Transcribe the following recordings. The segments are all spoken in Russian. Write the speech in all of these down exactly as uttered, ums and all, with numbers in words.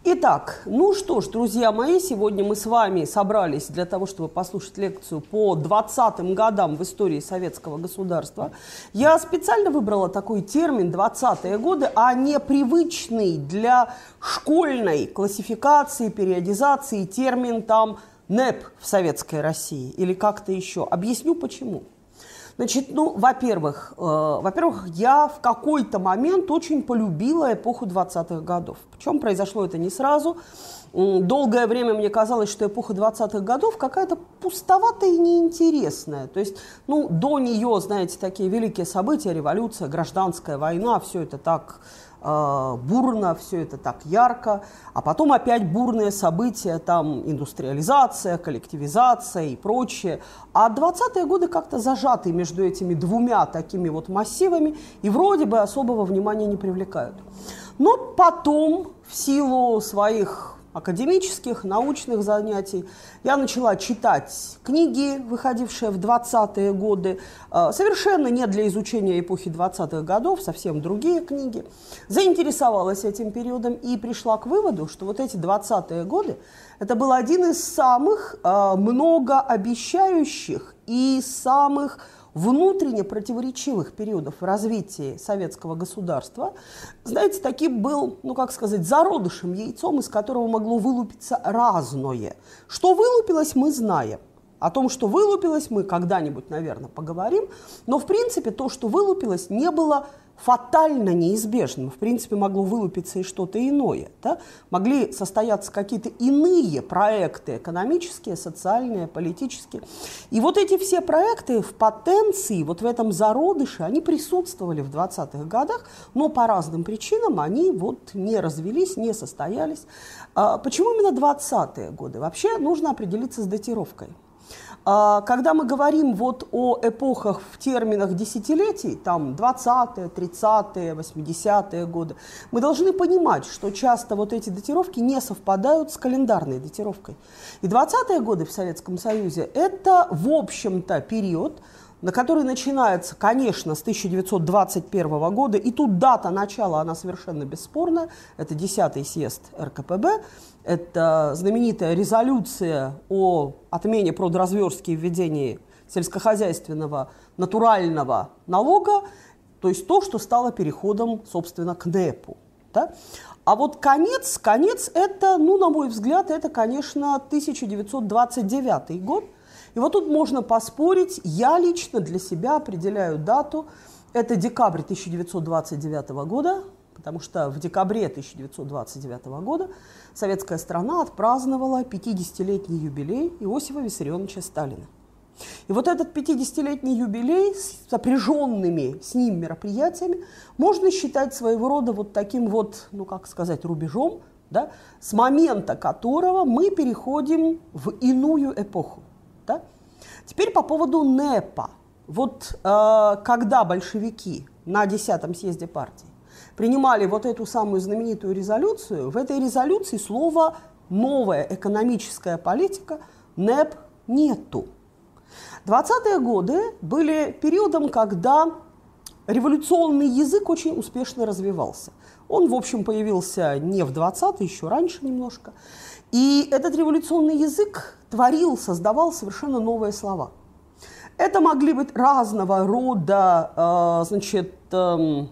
Итак, ну что ж, друзья мои, сегодня мы с вами собрались для того, чтобы послушать лекцию по двадцатым годам в истории советского государства. Я специально выбрала такой термин «двадцатые годы», а не привычный для школьной классификации, периодизации термин там НЭП в Советской России или как-то еще. Объясню почему. Значит, ну, во-первых, э, во-первых, я в какой-то момент очень полюбила эпоху двадцатых годов. Причем произошло это не сразу. Долгое время мне казалось, что эпоха двадцатых годов какая-то пустоватая и неинтересная. То есть, ну, до нее, знаете, такие великие события, революция, гражданская война, все это так э, бурно, все это так ярко. А потом опять бурные события, там индустриализация, коллективизация и прочее. А двадцатые годы как-то зажаты между этими двумя такими вот массивами и вроде бы особого внимания не привлекают. Но потом, в силу своих академических, научных занятий, я начала читать книги, выходившие в двадцатые годы, совершенно не для изучения эпохи двадцатых годов, совсем другие книги. Заинтересовалась этим периодом и пришла к выводу, что вот эти двадцатые годы это был один из самых многообещающих и самых внутренне противоречивых периодов в развитии советского государства. Знаете, таким был, ну как сказать, зародышем, яйцом, из которого могло вылупиться разное. Что вылупилось, мы знаем. О том, что вылупилось, мы когда-нибудь, наверное, поговорим. Но, в принципе, то, что вылупилось, не было фатально неизбежным. В принципе, могло вылупиться и что-то иное. Да? Могли состояться какие-то иные проекты экономические, социальные, политические. И вот эти все проекты в потенции, вот в этом зародыше, они присутствовали в двадцатых годах, но по разным причинам они вот не развились, не состоялись. Почему именно двадцатые годы? Вообще нужно определиться с датировкой. Когда мы говорим вот о эпохах в терминах десятилетий, там двадцатые, тридцатые, восьмидесятые годы, мы должны понимать, что часто вот эти датировки не совпадают с календарной датировкой. И двадцатые годы в Советском Союзе – это, в общем-то, период, на который начинается, конечно, с тысяча девятьсот двадцать первого года, и тут дата начала, она совершенно бесспорна, это десятый съезд эр ка пэ бэ, это знаменитая резолюция о отмене продразверстки и введении сельскохозяйственного натурального налога, то есть то, что стало переходом, собственно, к НЭПу. Да? А вот конец, конец это, ну, на мой взгляд, это, конечно, тысяча девятьсот двадцать девятый год. И вот тут можно поспорить, я лично для себя определяю дату, это декабрь тысяча девятьсот двадцать девятого года, потому что в декабре тысяча девятьсот двадцать девятого года советская страна отпраздновала пятидесятилетний юбилей Иосифа Виссарионовича Сталина. И вот этот пятидесятилетний юбилей с сопряженными с ним мероприятиями можно считать своего рода вот таким вот, ну как сказать, рубежом, да, с момента которого мы переходим в иную эпоху. Да? Теперь по поводу НЭПа. Вот э, когда большевики на десятом съезде партии принимали вот эту самую знаменитую резолюцию, в этой резолюции слова «новая экономическая политика» НЭП нету. двадцатые годы были периодом, когда революционный язык очень успешно развивался. Он, в общем, появился не в двадцатые, еще раньше немножко. И этот революционный язык творил, создавал совершенно новые слова. Это могли быть разного рода, э, значит, э,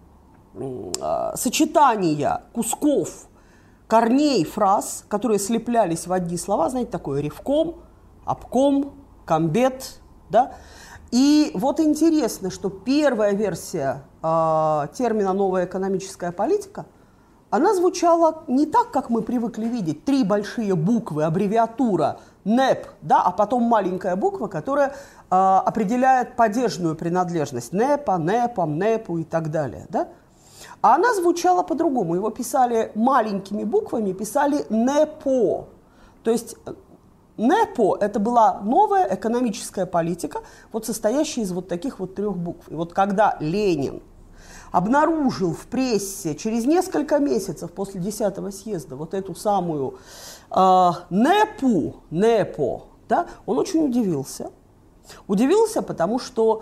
э, сочетания кусков, корней фраз, которые слеплялись в одни слова, знаете, такое ревком, обком, комбет, да. И вот интересно, что первая версия э, термина «новая экономическая политика», она звучала не так, как мы привыкли видеть, три большие буквы, аббревиатура НЭП, да, а потом маленькая буква, которая э, определяет падежную принадлежность НЭПа, НЭПом, НЭПу и так далее. Да? А она звучала по-другому. Его писали маленькими буквами, писали НЭПО. То есть НЭПО – это была новая экономическая политика, вот состоящая из вот таких вот трех букв. И вот когда Ленин обнаружил в прессе через несколько месяцев после десятого съезда вот эту самую э, НЭПу, НЭПО, да, он очень удивился. Удивился, потому что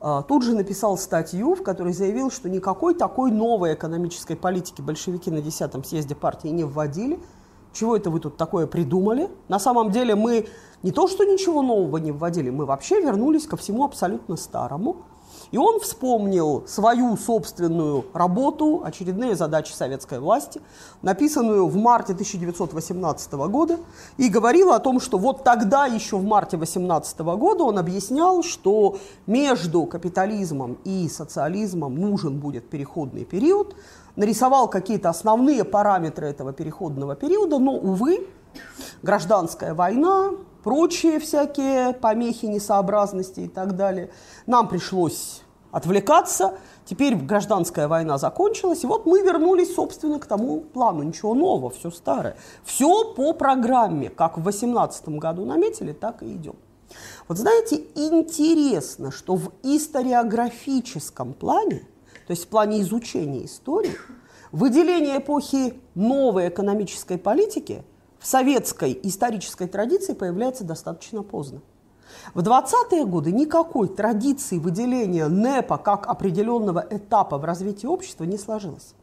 тут же написал статью, в которой заявил, что никакой такой новой экономической политики большевики на десятом съезде партии не вводили. Чего это вы тут такое придумали? На самом деле мы не то, что ничего нового не вводили, мы вообще вернулись ко всему абсолютно старому. И он вспомнил свою собственную работу, очередные задачи советской власти, написанную в марте тысяча девятьсот восемнадцатого года, и говорил о том, что вот тогда, еще в марте восемнадцатого года, он объяснял, что между капитализмом и социализмом нужен будет переходный период, нарисовал какие-то основные параметры этого переходного периода, но, увы, гражданская война, прочие всякие помехи, несообразности и так далее. Нам пришлось отвлекаться. Теперь гражданская война закончилась. И вот мы вернулись, собственно, к тому плану. Ничего нового, все старое. Все по программе. Как в восемнадцатом году наметили, так и идем. Вот знаете, интересно, что в историографическом плане, то есть в плане изучения истории, выделение эпохи новой экономической политики в советской исторической традиции появляется достаточно поздно. В двадцатые годы никакой традиции выделения НЭПа как определенного этапа в развитии общества не сложилось.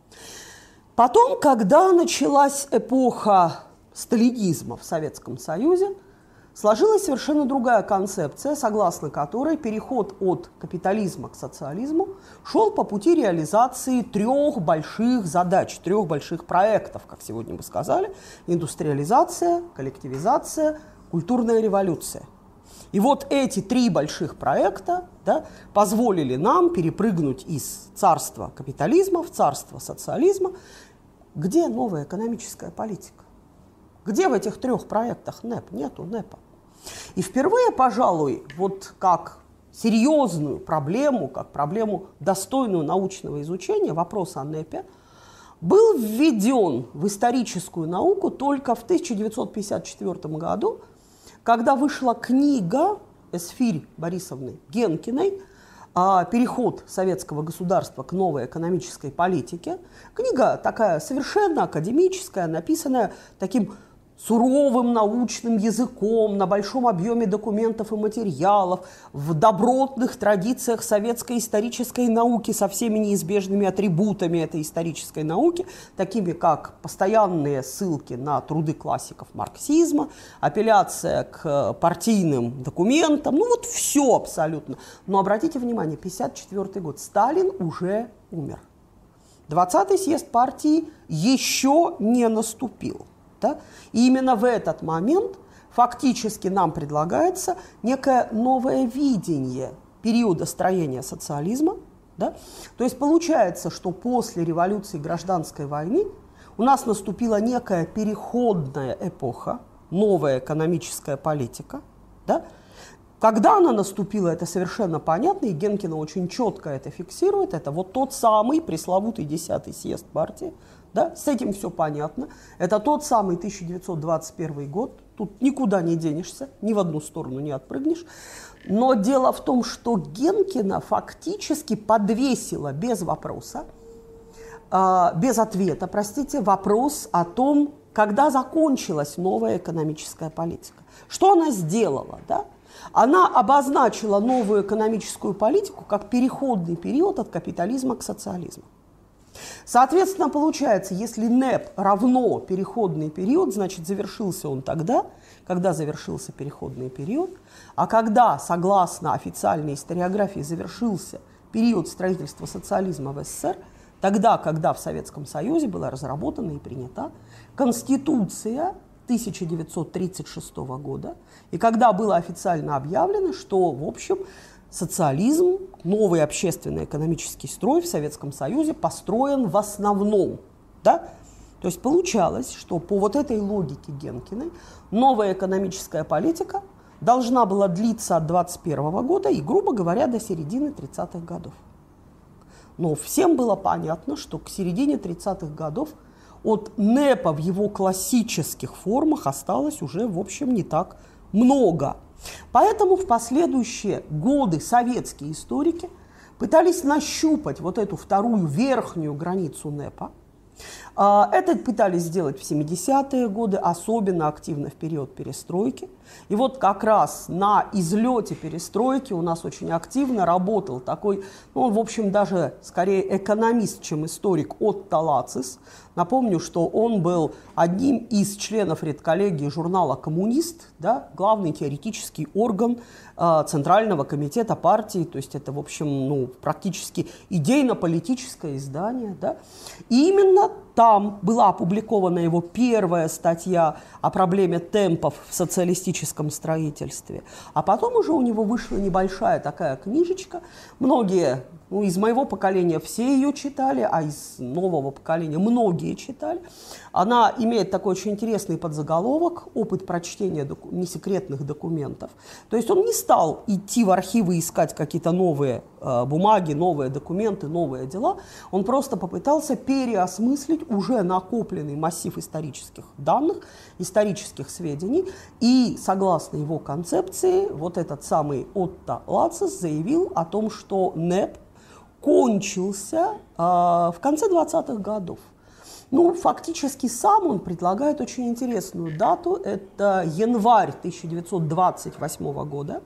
Потом, когда началась эпоха сталинизма в Советском Союзе, сложилась совершенно другая концепция, согласно которой переход от капитализма к социализму шел по пути реализации трех больших задач, трех больших проектов, как сегодня бы сказали: индустриализация, коллективизация, культурная революция. И вот эти три больших проекта, да, позволили нам перепрыгнуть из царства капитализма в царство социализма. Где новая экономическая политика? Где в этих трех проектах НЭП? Нету НЭПа. И впервые, пожалуй, вот как серьезную проблему, как проблему, достойную научного изучения, вопрос о НЭПе был введен в историческую науку только в тысяча девятьсот пятьдесят четвёртом году, когда вышла книга Эсфирь Борисовны Генкиной «Переход советского государства к новой экономической политике». Книга такая совершенно академическая, написанная таким суровым научным языком, на большом объеме документов и материалов, в добротных традициях советской исторической науки со всеми неизбежными атрибутами этой исторической науки, такими как постоянные ссылки на труды классиков марксизма, апелляция к партийным документам, ну вот все абсолютно. Но обратите внимание, пятьдесят четвёртый год, Сталин уже умер. двадцатый съезд партии еще не наступил. Да? И именно в этот момент фактически нам предлагается некое новое видение периода строения социализма. Да? То есть получается, что после революции и гражданской войны у нас наступила некая переходная эпоха, новая экономическая политика. Да? Когда она наступила, это совершенно понятно, и Генкина очень четко это фиксирует. Это вот тот самый пресловутый десятый съезд партии. Да? С этим все понятно. Это тот самый тысяча девятьсот двадцать первый год. Тут никуда не денешься, ни в одну сторону не отпрыгнешь. Но дело в том, что Генкина фактически подвесила без вопроса, э, без ответа, простите, вопрос о том, когда закончилась новая экономическая политика. Что она сделала? Да? Она обозначила новую экономическую политику как переходный период от капитализма к социализму. Соответственно, получается, если НЭП равно переходный период, значит, завершился он тогда, когда завершился переходный период, а когда, согласно официальной историографии, завершился период строительства социализма в СССР, тогда, когда в Советском Союзе была разработана и принята Конституция тысяча девятьсот тридцать шестого года, и когда было официально объявлено, что, в общем, социализм, новый общественно-экономический строй в Советском Союзе построен в основном. Да? То есть получалось, что по вот этой логике Генкиной новая экономическая политика должна была длиться от двадцать первого года и, грубо говоря, до середины тридцатых годов. Но всем было понятно, что к середине тридцатых годов от НЭПа в его классических формах осталось уже, в общем, не так много. Поэтому в последующие годы советские историки пытались нащупать вот эту вторую верхнюю границу НЭПа. Это пытались сделать в семидесятые годы, особенно активно в период перестройки. И вот как раз на излете перестройки у нас очень активно работал такой, ну, он, в общем, даже скорее экономист, чем историк, Отто Лацис. Напомню, что он был одним из членов редколлегии журнала «Коммунист», да, главный теоретический орган э, Центрального комитета партии, то есть это, в общем, ну, практически идейно-политическое издание. Да. И именно там была опубликована его первая статья о проблеме темпов в социалистическом строительстве. А потом уже у него вышла небольшая такая книжечка. Многие, ну, из моего поколения все ее читали, а из нового поколения многие читали. Она имеет такой очень интересный подзаголовок «Опыт прочтения доку- несекретных документов». То есть он не стал идти в архивы искать какие-то новые э, бумаги, новые документы, новые дела. Он просто попытался переосмыслить уже накопленный массив исторических данных, исторических сведений. И, согласно его концепции, вот этот самый Отто Лацис заявил о том, что НЭП кончился э, в конце двадцатых годов. Ну, фактически сам он предлагает очень интересную дату. Это январь тысяча девятьсот двадцать восьмого года.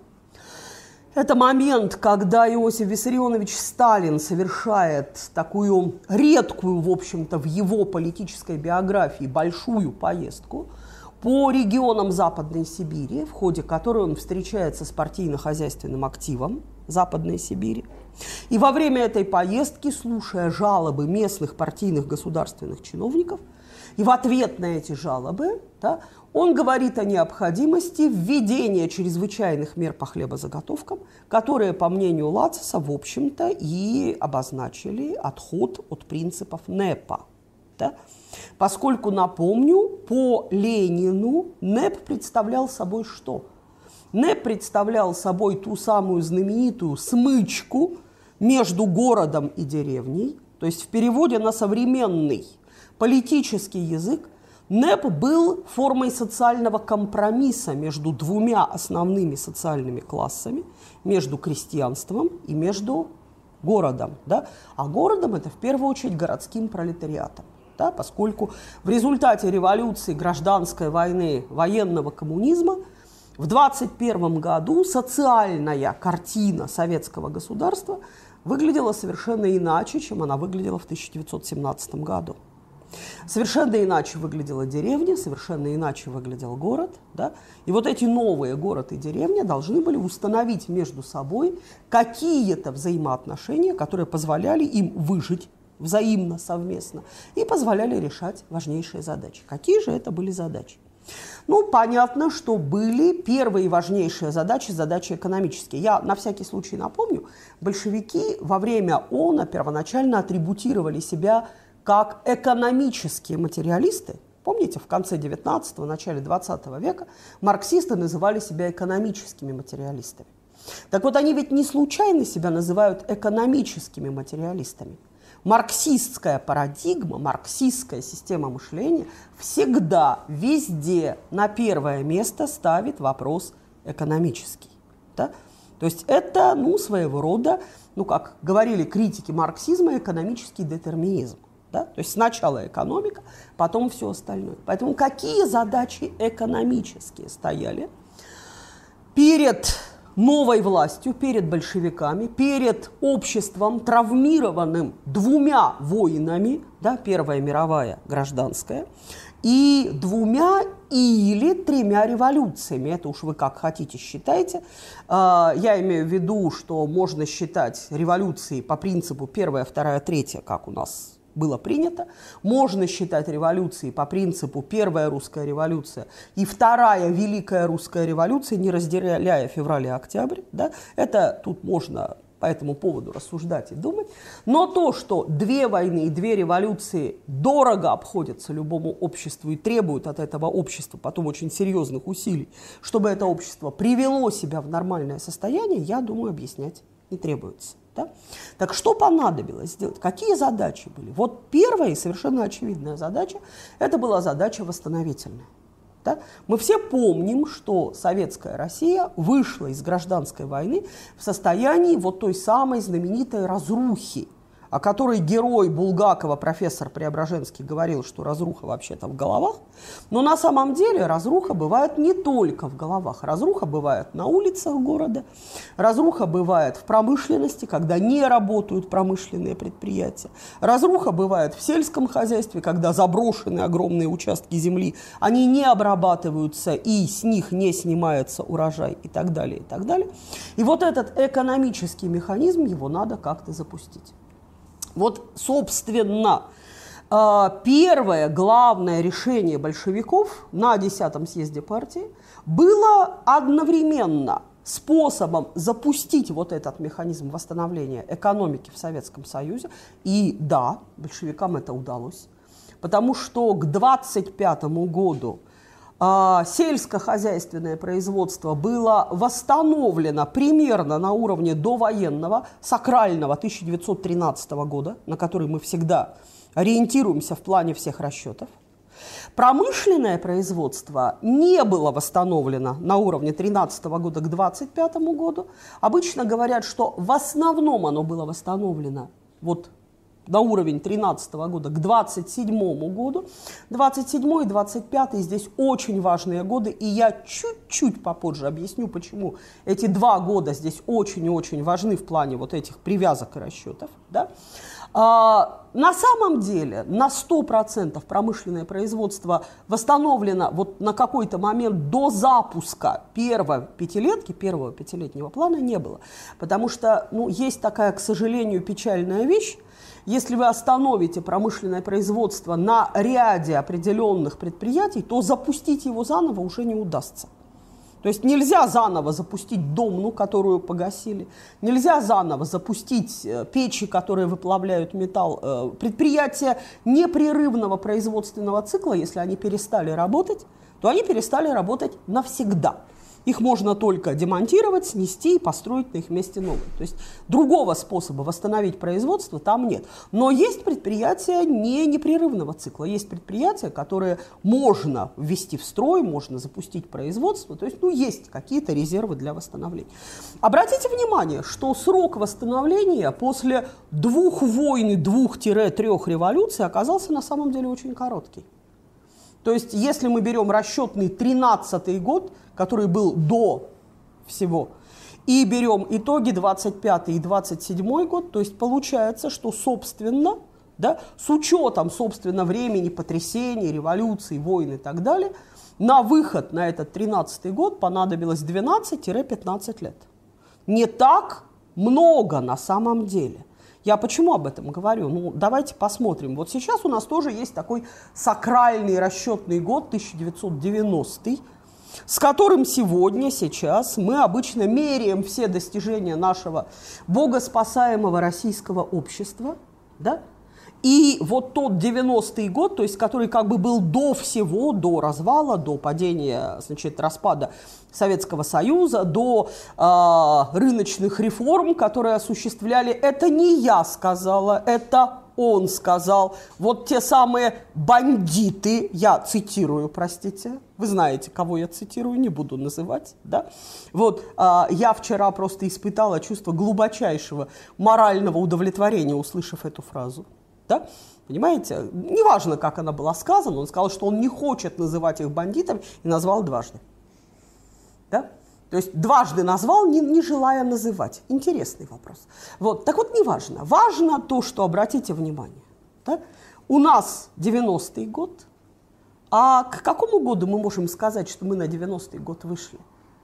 Это момент, когда Иосиф Виссарионович Сталин совершает такую редкую, в общем-то, в его политической биографии большую поездку по регионам Западной Сибири, в ходе которой он встречается с партийно-хозяйственным активом Западной Сибири. И во время этой поездки, слушая жалобы местных партийных государственных чиновников, и в ответ на эти жалобы, да, он говорит о необходимости введения чрезвычайных мер по хлебозаготовкам, которые, по мнению Лациса, в общем-то, и обозначили отход от принципов НЭПа. Да? Поскольку, напомню, по Ленину НЭП представлял собой что? НЭП представлял собой ту самую знаменитую смычку между городом и деревней, то есть в переводе на современный политический язык НЭП был формой социального компромисса между двумя основными социальными классами, между крестьянством и между городом. Да? А городом это в первую очередь городским пролетариатом. Да? Поскольку в результате революции, гражданской войны, военного коммунизма в двадцать первом году социальная картина советского государства выглядела совершенно иначе, чем она выглядела в тысяча девятьсот семнадцатом году. Совершенно иначе выглядела деревня, совершенно иначе выглядел город. Да? И вот эти новые город и деревня должны были установить между собой какие-то взаимоотношения, которые позволяли им выжить взаимно, совместно, и позволяли решать важнейшие задачи. Какие же это были задачи? Ну, понятно, что были первые важнейшие задачи, задачи экономические. Я на всякий случай напомню, большевики во время ООНа первоначально атрибутировали себя как экономические материалисты. Помните, в конце девятнадцатого, начале двадцатого века марксисты называли себя экономическими материалистами. Так вот, они ведь не случайно себя называют экономическими материалистами. Марксистская парадигма, марксистская система мышления всегда, везде на первое место ставит вопрос экономический. Да? То есть это, ну, своего рода, ну, как говорили критики марксизма, экономический детерминизм. Да? То есть сначала экономика, потом все остальное. Поэтому какие задачи экономические стояли перед новой властью, перед большевиками, перед обществом, травмированным двумя войнами, да, Первая мировая, гражданская, и двумя или тремя революциями. Это уж вы как хотите считайте. Я имею в виду, что можно считать революцией по принципу первая, вторая, третья, как у нас было принято. Можно считать революцией по принципу первая русская революция и вторая великая русская революция, не разделяя февраль и октябрь. Да? Это тут можно по этому поводу рассуждать и думать. Но то, что две войны и две революции дорого обходятся любому обществу и требуют от этого общества потом очень серьезных усилий, чтобы это общество привело себя в нормальное состояние, я думаю, объяснять не требуется. Да? Так что понадобилось сделать? Какие задачи были? Вот первая и совершенно очевидная задача – это была задача восстановительная. Да? Мы все помним, что советская Россия вышла из гражданской войны в состоянии вот той самой знаменитой разрухи, о которой герой Булгакова, профессор Преображенский, говорил, что разруха вообще-то в головах. Но на самом деле разруха бывает не только в головах. Разруха бывает на улицах города, разруха бывает в промышленности, когда не работают промышленные предприятия. Разруха бывает в сельском хозяйстве, когда заброшены огромные участки земли, они не обрабатываются и с них не снимается урожай и так далее, и так далее. И вот этот экономический механизм, его надо как-то запустить. Вот, собственно, первое главное решение большевиков на десятом съезде партии было одновременно способом запустить вот этот механизм восстановления экономики в Советском Союзе. И да, большевикам это удалось, потому что к двадцать пятому году а, сельскохозяйственное производство было восстановлено примерно на уровне довоенного, сакрального тысяча девятьсот тринадцатого года, на который мы всегда ориентируемся в плане всех расчетов. Промышленное производство не было восстановлено на уровне тринадцатого года к двадцать пятому году. Обычно говорят, что в основном оно было восстановлено вот на уровень тринадцатого года к двадцать седьмому году. двадцать седьмой и двадцать пятый здесь очень важные годы, и я чуть-чуть попозже объясню, почему эти два года здесь очень и очень важны в плане вот этих привязок и расчетов. Да? А, на самом деле на сто процентов промышленное производство восстановлено вот на какой-то момент до запуска первой пятилетки, первого пятилетнего плана не было. Потому что ну, есть такая, к сожалению, печальная вещь. Если вы остановите промышленное производство на ряде определенных предприятий, то запустить его заново уже не удастся. То есть нельзя заново запустить Домну, которую погасили, нельзя заново запустить печи, которые выплавляют металл. Предприятия непрерывного производственного цикла, если они перестали работать, то они перестали работать навсегда. Их можно только демонтировать, снести и построить на их месте новое. То есть другого способа восстановить производство там нет. Но есть предприятия не непрерывного цикла. Есть предприятия, которые можно ввести в строй, можно запустить производство. То есть ну, есть какие-то резервы для восстановления. Обратите внимание, что срок восстановления после двух войн и двух-трех революций оказался на самом деле очень короткий. То есть, если мы берем расчетный тринадцатый год, который был до всего, и берем итоги двадцать пятый и двадцать седьмой год, то есть получается, что, собственно, да, с учетом, собственно, времени потрясений, революций, войн и так далее, на выход на этот тринадцатый год понадобилось двенадцать-пятнадцать лет. Не так много на самом деле. Я почему об этом говорю? Ну, давайте посмотрим. Вот сейчас у нас тоже есть такой сакральный расчетный год, тысяча девятьсот девяностый, с которым сегодня, сейчас мы обычно меряем все достижения нашего богоспасаемого российского общества. Да? И вот тот девяностый год, то есть который как бы был до всего, до развала, до падения, значит, распада Советского Союза, до э, рыночных реформ, которые осуществляли, это не я сказала, это он сказал. Вот те самые бандиты, я цитирую, простите, вы знаете, кого я цитирую, не буду называть, да? Вот э, я вчера просто испытала чувство глубочайшего морального удовлетворения, услышав эту фразу. Да? Понимаете? Неважно, как она была сказана, он сказал, что он не хочет называть их бандитами, и назвал дважды. Да? То есть дважды назвал, не, не желая называть. Интересный вопрос. Вот. Так вот, неважно. Важно то, что, обратите внимание, да? У нас девяностый год, а к какому году мы можем сказать, что мы на девяностый год вышли?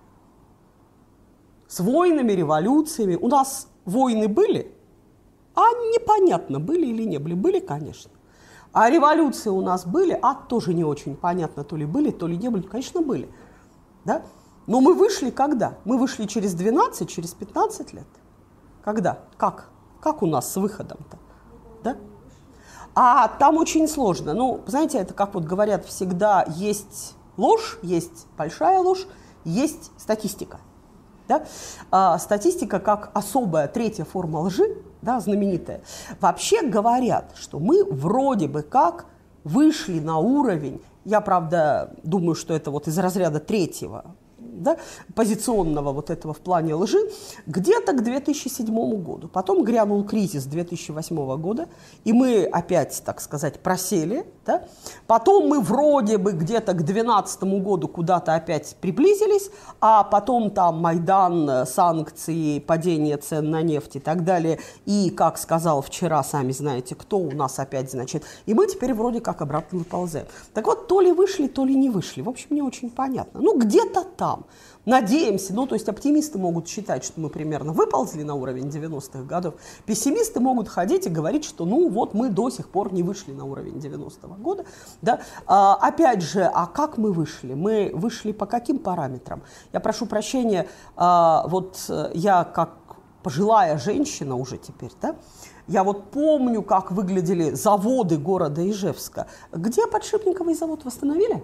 С войнами, революциями. У нас войны были? А непонятно, были или не были. Были, конечно. А революции у нас были, а тоже не очень понятно, то ли были, то ли не были. Конечно, были. Да? Но мы вышли когда? Мы вышли через двенадцать, через пятнадцать лет. Когда? Как? Как у нас с выходом-то? Да? А там очень сложно. Ну, знаете, это как вот говорят всегда, есть ложь, есть большая ложь, есть статистика. Да? А, статистика как особая третья форма лжи, да, знаменитая. Вообще говорят, что мы вроде бы как вышли на уровень, я, правда, думаю, что это вот из разряда третьего, да, позиционного вот этого в плане лжи, где-то к две тысячи седьмому году. Потом грянул кризис две тысячи восьмого года, и мы опять, так сказать, просели. Да? Потом мы вроде бы где-то к две тысячи двенадцатому году куда-то опять приблизились, а потом там Майдан, санкции, падение цен на нефть и так далее. И, как сказал вчера, сами знаете, кто у нас опять, значит, и мы теперь вроде как обратно выползаем. Так вот, то ли вышли, то ли не вышли. В общем, не очень понятно. Ну, где-то там. Надеемся, ну, то есть оптимисты могут считать, что мы примерно выползли на уровень девяностых годов. Пессимисты могут ходить и говорить, что, ну, вот мы до сих пор не вышли на уровень девяностого года. Да? А, опять же, а как мы вышли? Мы вышли по каким параметрам? Я прошу прощения, а, вот я как пожилая женщина уже теперь, да, я вот помню, как выглядели заводы города Ижевска. Где подшипниковый завод восстановили?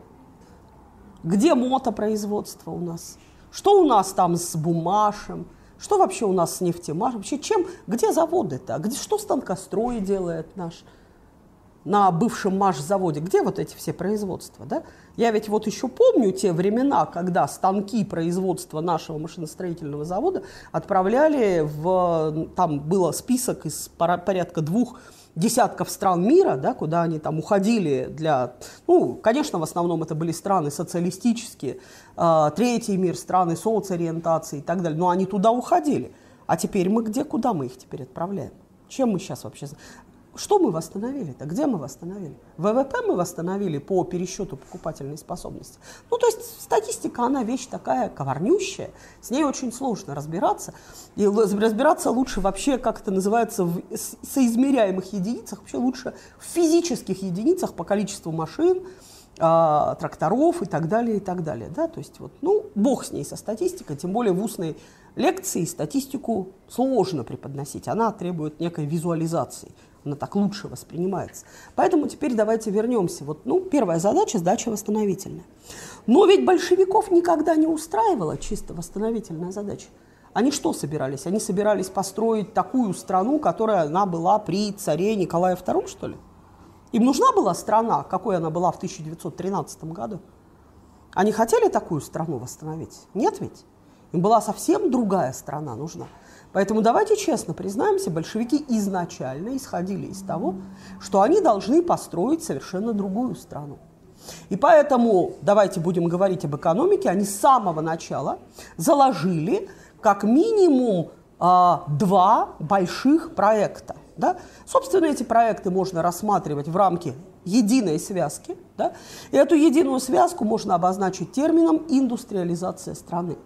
Где мотопроизводство у нас? Что у нас там с Бумашем? Что вообще у нас с Нефтемашем? Вообще чем? Где заводы-то? Где, что станкострой делает наш на бывшем Машзаводе? Где вот эти все производства? Да? Я ведь вот еще помню те времена, когда станки производства нашего машиностроительного завода отправляли в... Там был список из порядка двух десятков стран мира, да, куда они там уходили для... Ну, конечно, в основном это были страны социалистические, э, третий мир, страны соцориентации и так далее, но они туда уходили. А теперь мы где, куда мы их теперь отправляем? Чем мы сейчас вообще... Что мы восстановили-то? Где мы восстановили? ВВП мы восстановили по пересчету покупательной способности. Ну, то есть статистика, она вещь такая коварнющая, с ней очень сложно разбираться. И разбираться лучше вообще, как это называется, в соизмеряемых единицах, вообще лучше в физических единицах по количеству машин, э, тракторов и так далее, и так далее. Да? То есть, вот, ну, бог с ней со статистикой, тем более в устной лекции статистику сложно преподносить, она требует некой визуализации. Она так лучше воспринимается. Поэтому теперь давайте вернемся. Вот, ну, первая задача – сдача восстановительная. Но ведь большевиков никогда не устраивала чисто восстановительная задача. Они что собирались? Они собирались построить такую страну, которая она была при царе Николае втором, что ли? Им нужна была страна, какой она была в тысяча девятьсот тринадцатом году? Они хотели такую страну восстановить? Нет ведь? Им была совсем другая страна нужна. Поэтому давайте честно признаемся, большевики изначально исходили из того, что они должны построить совершенно другую страну. И поэтому, давайте будем говорить об экономике, они с самого начала заложили как минимум э, два больших проекта. Да? Собственно, эти проекты можно рассматривать в рамке единой связки. Да? И эту единую связку можно обозначить термином «индустриализация страны».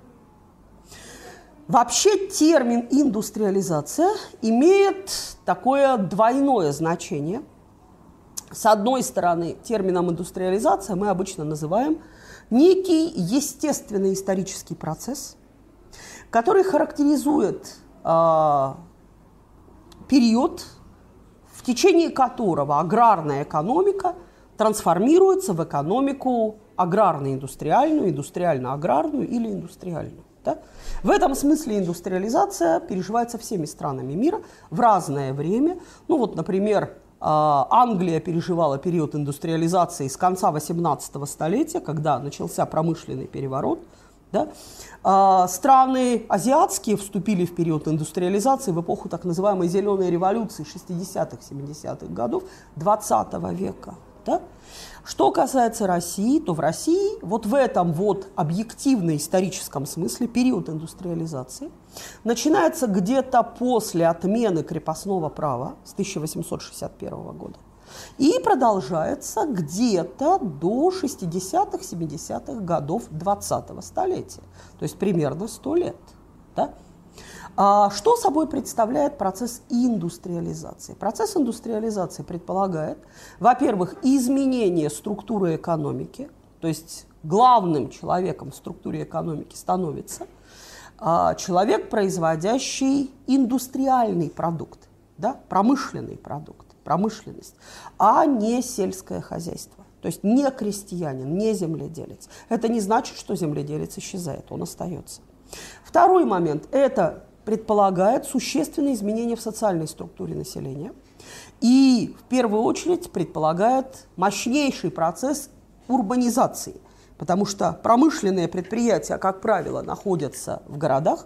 Вообще термин «индустриализация» имеет такое двойное значение. С одной стороны, термином «индустриализация» мы обычно называем некий естественный исторический процесс, который характеризует э, период, в течение которого аграрная экономика трансформируется в экономику аграрно-индустриальную, индустриально-аграрную или индустриальную. Да? В этом смысле индустриализация переживается всеми странами мира в разное время. Ну вот, например, Англия переживала период индустриализации с конца восемнадцатого столетия, когда начался промышленный переворот. Да? Страны азиатские вступили в период индустриализации в эпоху так называемой «зеленой революции» шестидесятых-семидесятых годов двадцатого века. Да? Что касается России, то в России вот в этом вот объективно-историческом смысле период индустриализации начинается где-то после отмены крепостного права с тысяча восемьсот шестьдесят первого года и продолжается где-то до шестидесятых-семидесятых годов двадцатого столетия, то есть примерно сто лет. Да? А что собой представляет процесс индустриализации? Процесс индустриализации предполагает, во-первых, изменение структуры экономики, то есть главным человеком в структуре экономики становится а, человек, производящий индустриальный продукт, да, промышленный продукт, промышленность, а не сельское хозяйство. То есть не крестьянин, не земледелец. Это не значит, что земледелец исчезает, он остается. Второй момент – это предполагает существенные изменения в социальной структуре населения и, в первую очередь, предполагает мощнейший процесс урбанизации, потому что промышленные предприятия, как правило, находятся в городах.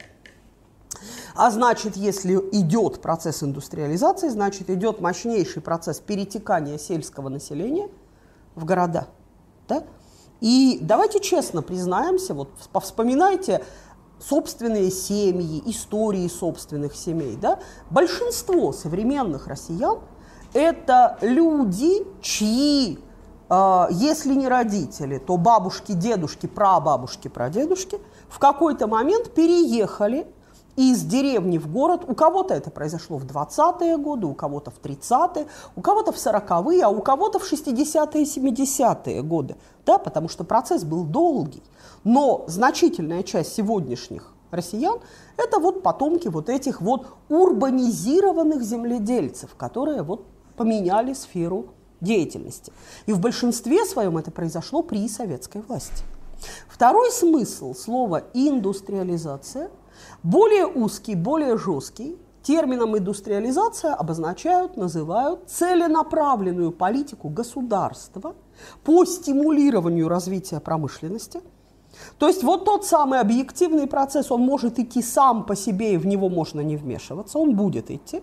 А значит, если идет процесс индустриализации, значит, идет мощнейший процесс перетекания сельского населения в города. Да? И давайте честно признаемся, вот вспоминайте собственные семьи, истории собственных семей. Да? Большинство современных россиян – это люди, чьи, э, если не родители, то бабушки, дедушки, прабабушки, прадедушки в какой-то момент переехали из деревни в город. У кого-то это произошло в двадцатые годы, у кого-то в тридцатые, у кого-то в сороковые, а у кого-то в шестидесятые и семидесятые годы. Да, потому что процесс был долгий. Но значительная часть сегодняшних россиян – это вот потомки вот этих вот урбанизированных земледельцев, которые вот поменяли сферу деятельности. И в большинстве своем это произошло при советской власти. Второй смысл слова «индустриализация» более узкий, более жесткий. Термином индустриализация обозначают, называют целенаправленную политику государства по стимулированию развития промышленности. То есть вот тот самый объективный процесс, он может идти сам по себе, и в него можно не вмешиваться, он будет идти.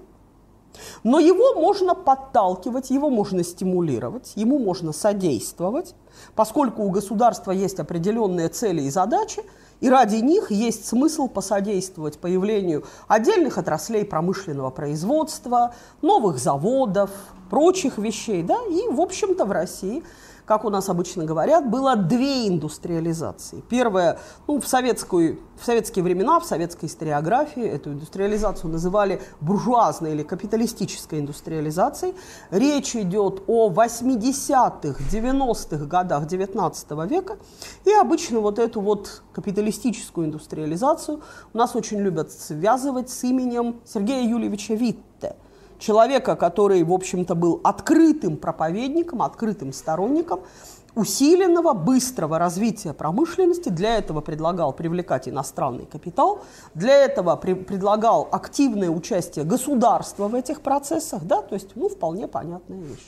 Но его можно подталкивать, его можно стимулировать, ему можно содействовать, поскольку у государства есть определенные цели и задачи, и ради них есть смысл посодействовать появлению отдельных отраслей промышленного производства, новых заводов, прочих вещей. Да? И, в общем-то, в России, как у нас обычно говорят, было две индустриализации. Первая, ну, в, советскую, в советские времена, в советской историографии эту индустриализацию называли буржуазной или капиталистической индустриализацией. Речь идет о восьмидесятых, девяностых годах девятнадцатого века. И обычно вот эту вот капиталистическую индустриализацию у нас очень любят связывать с именем Сергея Юльевича Витте. Человека, который, в общем-то, был открытым проповедником, открытым сторонником усиленного, быстрого развития промышленности. Для этого предлагал привлекать иностранный капитал, для этого при предлагал активное участие государства в этих процессах. Да? То есть, ну, вполне понятная вещь.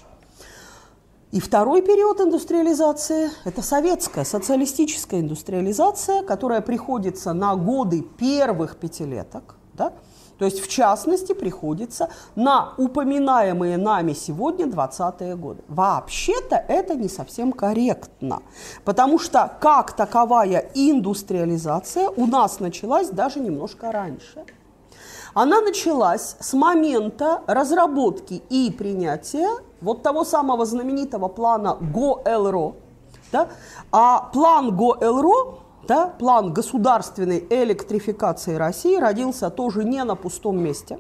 И второй период индустриализации – это советская, социалистическая индустриализация, которая приходится на годы первых пятилеток, да? То есть, в частности, приходится на упоминаемые нами сегодня двадцатые годы. Вообще-то это не совсем корректно, потому что как таковая индустриализация у нас началась даже немножко раньше. Она началась с момента разработки и принятия вот того самого знаменитого плана ГОЭЛРО. Да? А план ГОЭЛРО, да, план государственной электрификации России, родился тоже не на пустом месте.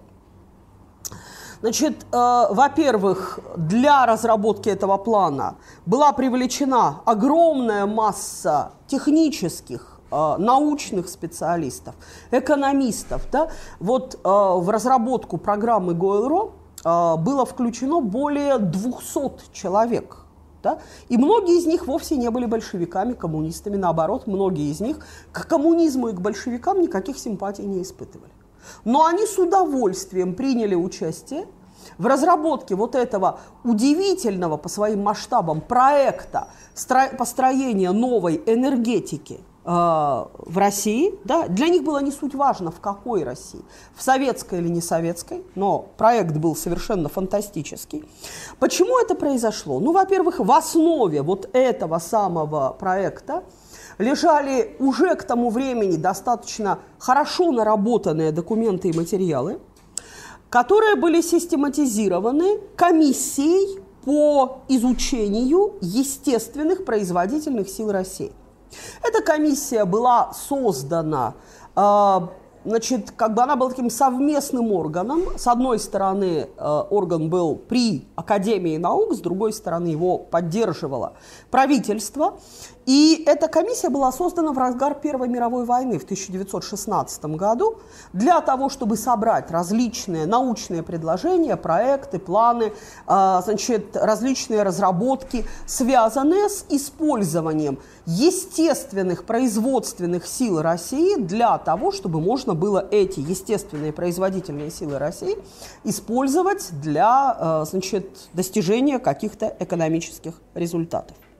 Значит, э, во-первых, для разработки этого плана была привлечена огромная масса технических, э, научных специалистов, экономистов. Да? Вот э, в разработку программы ГОЭЛРО э, было включено более двухсот человек. Да? И многие из них вовсе не были большевиками, коммунистами. Наоборот, многие из них к коммунизму и к большевикам никаких симпатий не испытывали. Но они с удовольствием приняли участие в разработке вот этого удивительного по своим масштабам проекта построения новой энергетики э, в России. Да? Для них было не суть важно, в какой России, в советской или не советской, но проект был совершенно фантастический. Почему это произошло? Ну, во-первых, в основе вот этого самого проекта лежали уже к тому времени достаточно хорошо наработанные документы и материалы, которые были систематизированы комиссией по изучению естественных производительных сил России. Эта комиссия была создана, э, значит, как бы она была таким совместным органом. С одной стороны, э, орган был при Академии наук, с другой стороны, его поддерживало правительство. И эта комиссия была создана в разгар Первой мировой войны в тысяча девятьсот шестнадцатом году для того, чтобы собрать различные научные предложения, проекты, планы, значит, различные разработки, связанные с использованием естественных производственных сил России для того, чтобы можно было эти естественные производительные силы России использовать для, значит, достижения каких-то экономических результатов.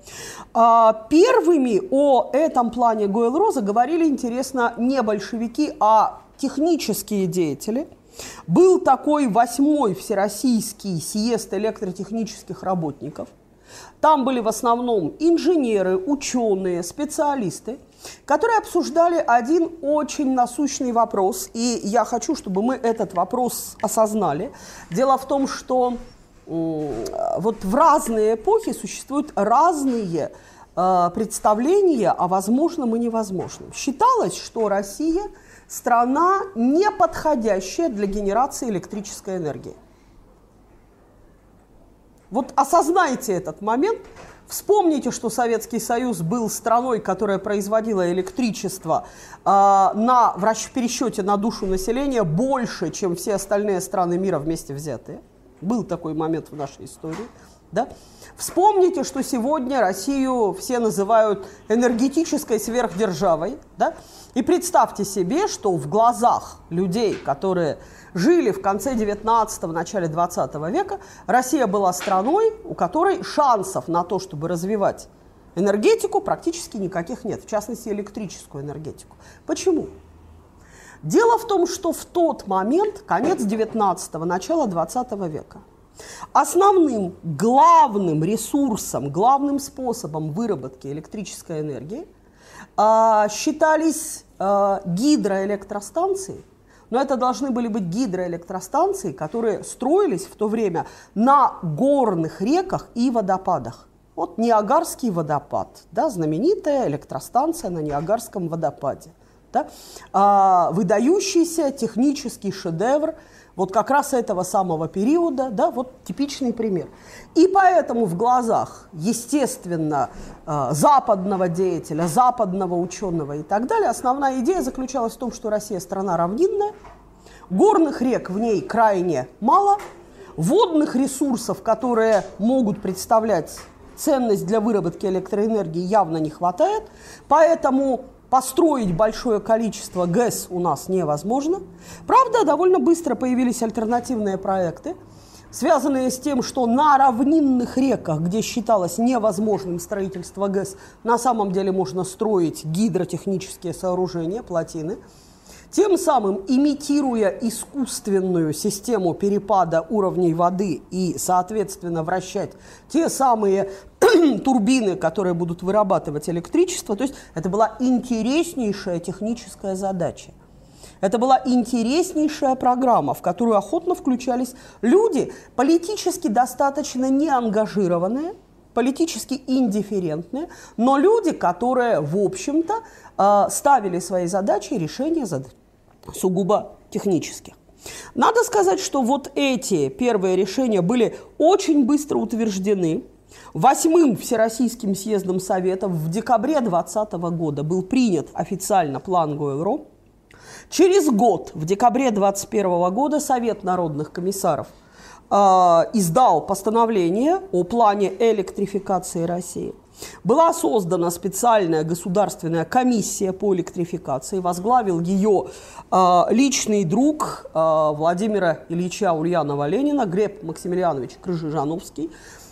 Первыми о этом плане Гойл-Роза говорили, интересно, не большевики, а технические деятели. Был такой восьмой Всероссийский съезд электротехнических работников. Там были в основном инженеры, ученые, специалисты, которые обсуждали один очень насущный вопрос. И я хочу, чтобы мы этот вопрос осознали. Дело в том, что вот в разные эпохи существуют разные э, представления о возможном и невозможном. Считалось, что Россия – страна, не подходящая для генерации электрической энергии. Вот осознайте этот момент, вспомните, что Советский Союз был страной, которая производила электричество э, на, в пересчете на душу населения больше, чем все остальные страны мира вместе взятые. Был такой момент в нашей истории. Да? Вспомните, что сегодня Россию все называют энергетической сверхдержавой. Да? И представьте себе, что в глазах людей, которые жили в конце девятнадцатого, начале двадцатого века, Россия была страной, у которой шансов на то, чтобы развивать энергетику, практически никаких нет, в частности, электрическую энергетику. Почему? Дело в том, что в тот момент, конец девятнадцатого, начало двадцатого века, основным, главным ресурсом, главным способом выработки электрической энергии э, считались э, гидроэлектростанции, но это должны были быть гидроэлектростанции, которые строились в то время на горных реках и водопадах. Вот Ниагарский водопад, да, знаменитая электростанция на Ниагарском водопаде. Да? А, выдающийся технический шедевр вот как раз этого самого периода, да, вот типичный пример. И поэтому в глазах, естественно, западного деятеля, западного ученого и так далее, основная идея заключалась в том, что Россия страна равнинная, горных рек в ней крайне мало, водных ресурсов, которые могут представлять ценность для выработки электроэнергии, явно не хватает, поэтому построить большое количество ГЭС у нас невозможно. Правда, довольно быстро появились альтернативные проекты, связанные с тем, что на равнинных реках, где считалось невозможным строительство ГЭС, на самом деле можно строить гидротехнические сооружения, плотины, тем самым имитируя искусственную систему перепада уровней воды и, соответственно, вращать те самые турбины, которые будут вырабатывать электричество. То есть это была интереснейшая техническая задача. Это была интереснейшая программа, в которую охотно включались люди, политически достаточно неангажированные, политически индифферентные, но люди, которые, в общем-то, ставили свои задачи и решения сугубо технических. Надо сказать, что вот эти первые решения были очень быстро утверждены. Восьмым Всероссийским съездом Советов в декабре двадцатого года был принят официально план Гойл-Ро. Через год, в декабре двадцать первого года, Совет народных комиссаров э, издал постановление о плане электрификации России. Была создана специальная государственная комиссия по электрификации, возглавил ее э, личный друг э, Владимира Ильича Ульянова-Ленина, Глеб Максимилианович Крыжижановский,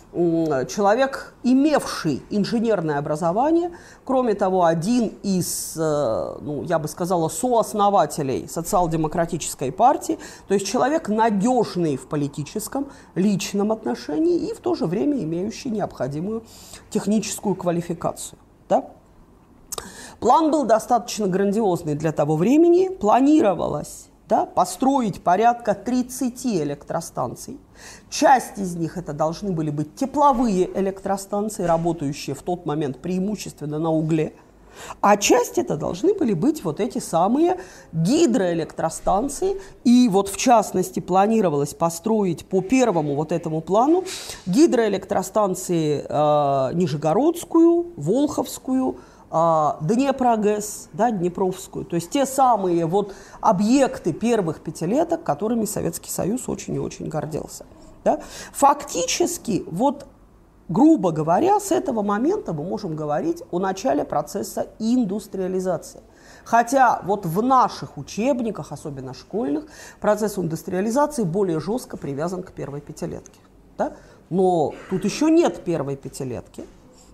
человек, имевший инженерное образование, кроме того, один из, ну, я бы сказала, сооснователей социал-демократической партии, то есть человек надежный в политическом, личном отношении и в то же время имеющий необходимую техническую квалификацию. Да? План был достаточно грандиозный для того времени, планировалось, да, построить порядка тридцати электростанций. Часть из них это должны были быть тепловые электростанции, работающие в тот момент преимущественно на угле, а часть это должны были быть вот эти самые гидроэлектростанции. И вот в частности планировалось построить по первому вот этому плану гидроэлектростанции э, Нижегородскую, Волховскую, Днепрогэс, да, Днепровскую, то есть те самые вот объекты первых пятилеток, которыми Советский Союз очень и очень гордился. Да. Фактически, вот, грубо говоря, с этого момента мы можем говорить о начале процесса индустриализации. Хотя вот в наших учебниках, особенно школьных, процесс индустриализации более жестко привязан к первой пятилетке. Да. Но тут еще нет первой пятилетки.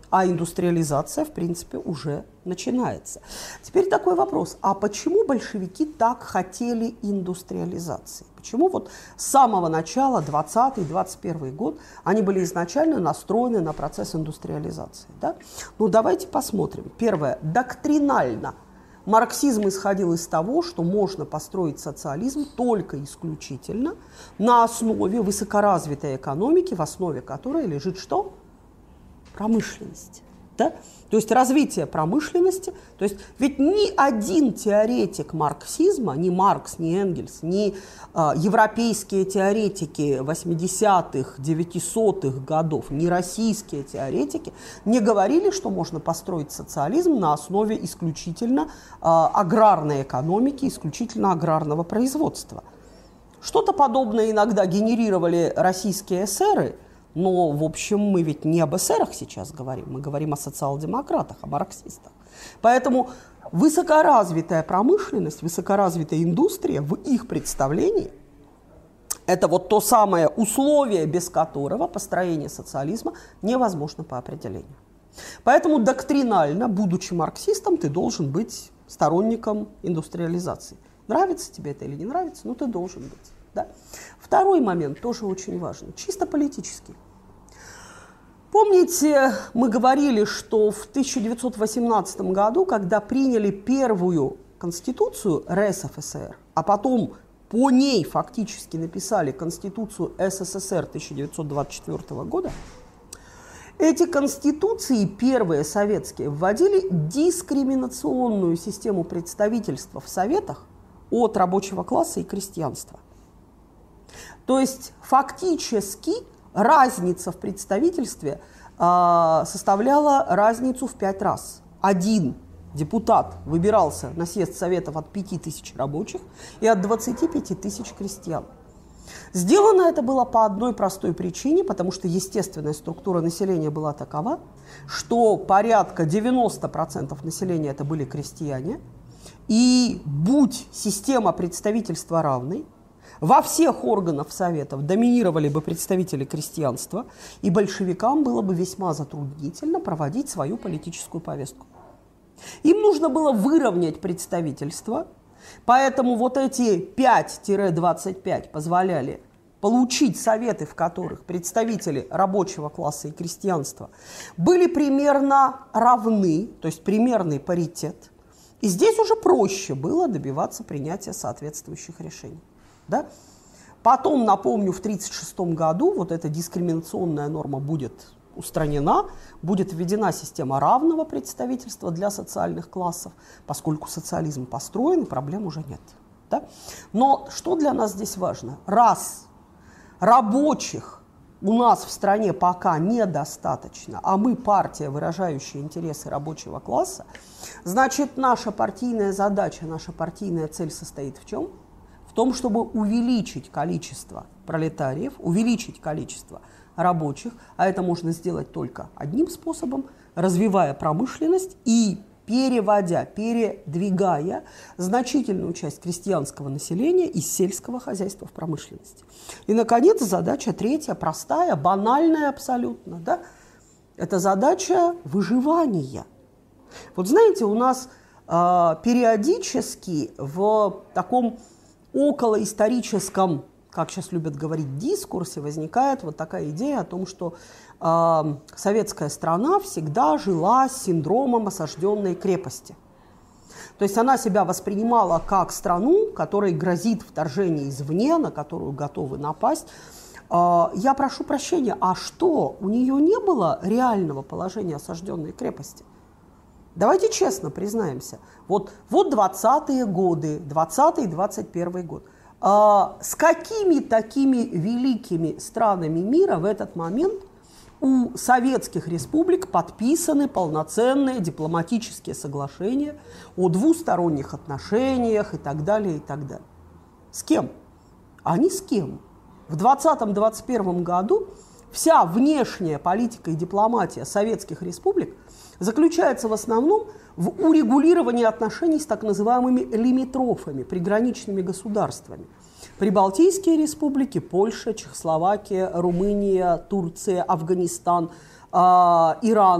А индустриализация, в принципе, уже начинается. Теперь такой вопрос. А почему большевики так хотели индустриализации? Почему вот с самого начала, двадцатый двадцать первый год, они были изначально настроены на процесс индустриализации? Да? Ну, давайте посмотрим. Первое. Доктринально. Марксизм исходил из того, что можно построить социализм только исключительно на основе высокоразвитой экономики, в основе которой лежит что? Промышленность. Да? То есть развитие промышленности. То есть ведь ни один теоретик марксизма, ни Маркс, ни Энгельс, ни э, европейские теоретики восьмидесятых, девятисотых годов, ни российские теоретики не говорили, что можно построить социализм на основе исключительно э, аграрной экономики, исключительно аграрного производства. Что-то подобное иногда генерировали российские эсеры. Но, в общем, мы ведь не об эсерах сейчас говорим, мы говорим о социал-демократах, о марксистах. Поэтому высокоразвитая промышленность, высокоразвитая индустрия в их представлении – это вот то самое условие, без которого построение социализма невозможно по определению. Поэтому доктринально, будучи марксистом, ты должен быть сторонником индустриализации. Нравится тебе это или не нравится, но ты должен быть. Да? Второй момент тоже очень важный, чисто политический. Помните, мы говорили, что в тысяча девятьсот восемнадцатом году, когда приняли первую конституцию РСФСР, а потом по ней фактически написали Конституцию СССР тысяча девятьсот двадцать четвёртого года, эти конституции, первые советские, вводили дискриминационную систему представительства в советах от рабочего класса и крестьянства. То есть фактически разница в представительстве э, составляла разницу в пять раз. Один депутат выбирался на съезд советов от пяти тысяч рабочих и от двадцати пяти тысяч крестьян. Сделано это было по одной простой причине, потому что естественная структура населения была такова, что порядка девяноста процентов населения это были крестьяне, и будь система представительства равной, во всех органах советов доминировали бы представители крестьянства, и большевикам было бы весьма затруднительно проводить свою политическую повестку. Им нужно было выровнять представительство, поэтому вот эти пять-двадцать пять позволяли получить советы, в которых представители рабочего класса и крестьянства были примерно равны, то есть примерный паритет, и здесь уже проще было добиваться принятия соответствующих решений. Да? Потом, напомню, в тысяча девятьсот тридцать шестом году вот эта дискриминационная норма будет устранена, будет введена система равного представительства для социальных классов, поскольку социализм построен, проблем уже нет. Да? Но что для нас здесь важно? Раз рабочих у нас в стране пока недостаточно, а мы партия, выражающая интересы рабочего класса, значит, наша партийная задача, наша партийная цель состоит в чем? В том, чтобы увеличить количество пролетариев, увеличить количество рабочих, а это можно сделать только одним способом, развивая промышленность и переводя, передвигая значительную часть крестьянского населения из сельского хозяйства в промышленность. И, наконец, задача третья, простая, банальная абсолютно, да? Это задача выживания. Вот знаете, у нас э, периодически в таком околоисторическом, как сейчас любят говорить, дискурсе возникает вот такая идея о том, что э, советская страна всегда жила с синдромом осажденной крепости. То есть она себя воспринимала как страну, которой грозит вторжение извне, на которую готовы напасть. Э, я прошу прощения, а что, у нее не было реального положения осажденной крепости? Давайте честно признаемся. Вот, вот двадцатые годы, двадцатый двадцать первый год. А с какими такими великими странами мира в этот момент у советских республик подписаны полноценные дипломатические соглашения о двусторонних отношениях и так далее, и так далее? С кем? А ни с кем. В двадцатом двадцать первом году вся внешняя политика и дипломатия советских республик заключается в основном в урегулировании отношений с так называемыми лимитрофами, приграничными государствами. Прибалтийские республики, Польша, Чехословакия, Румыния, Турция, Афганистан, э, Иран,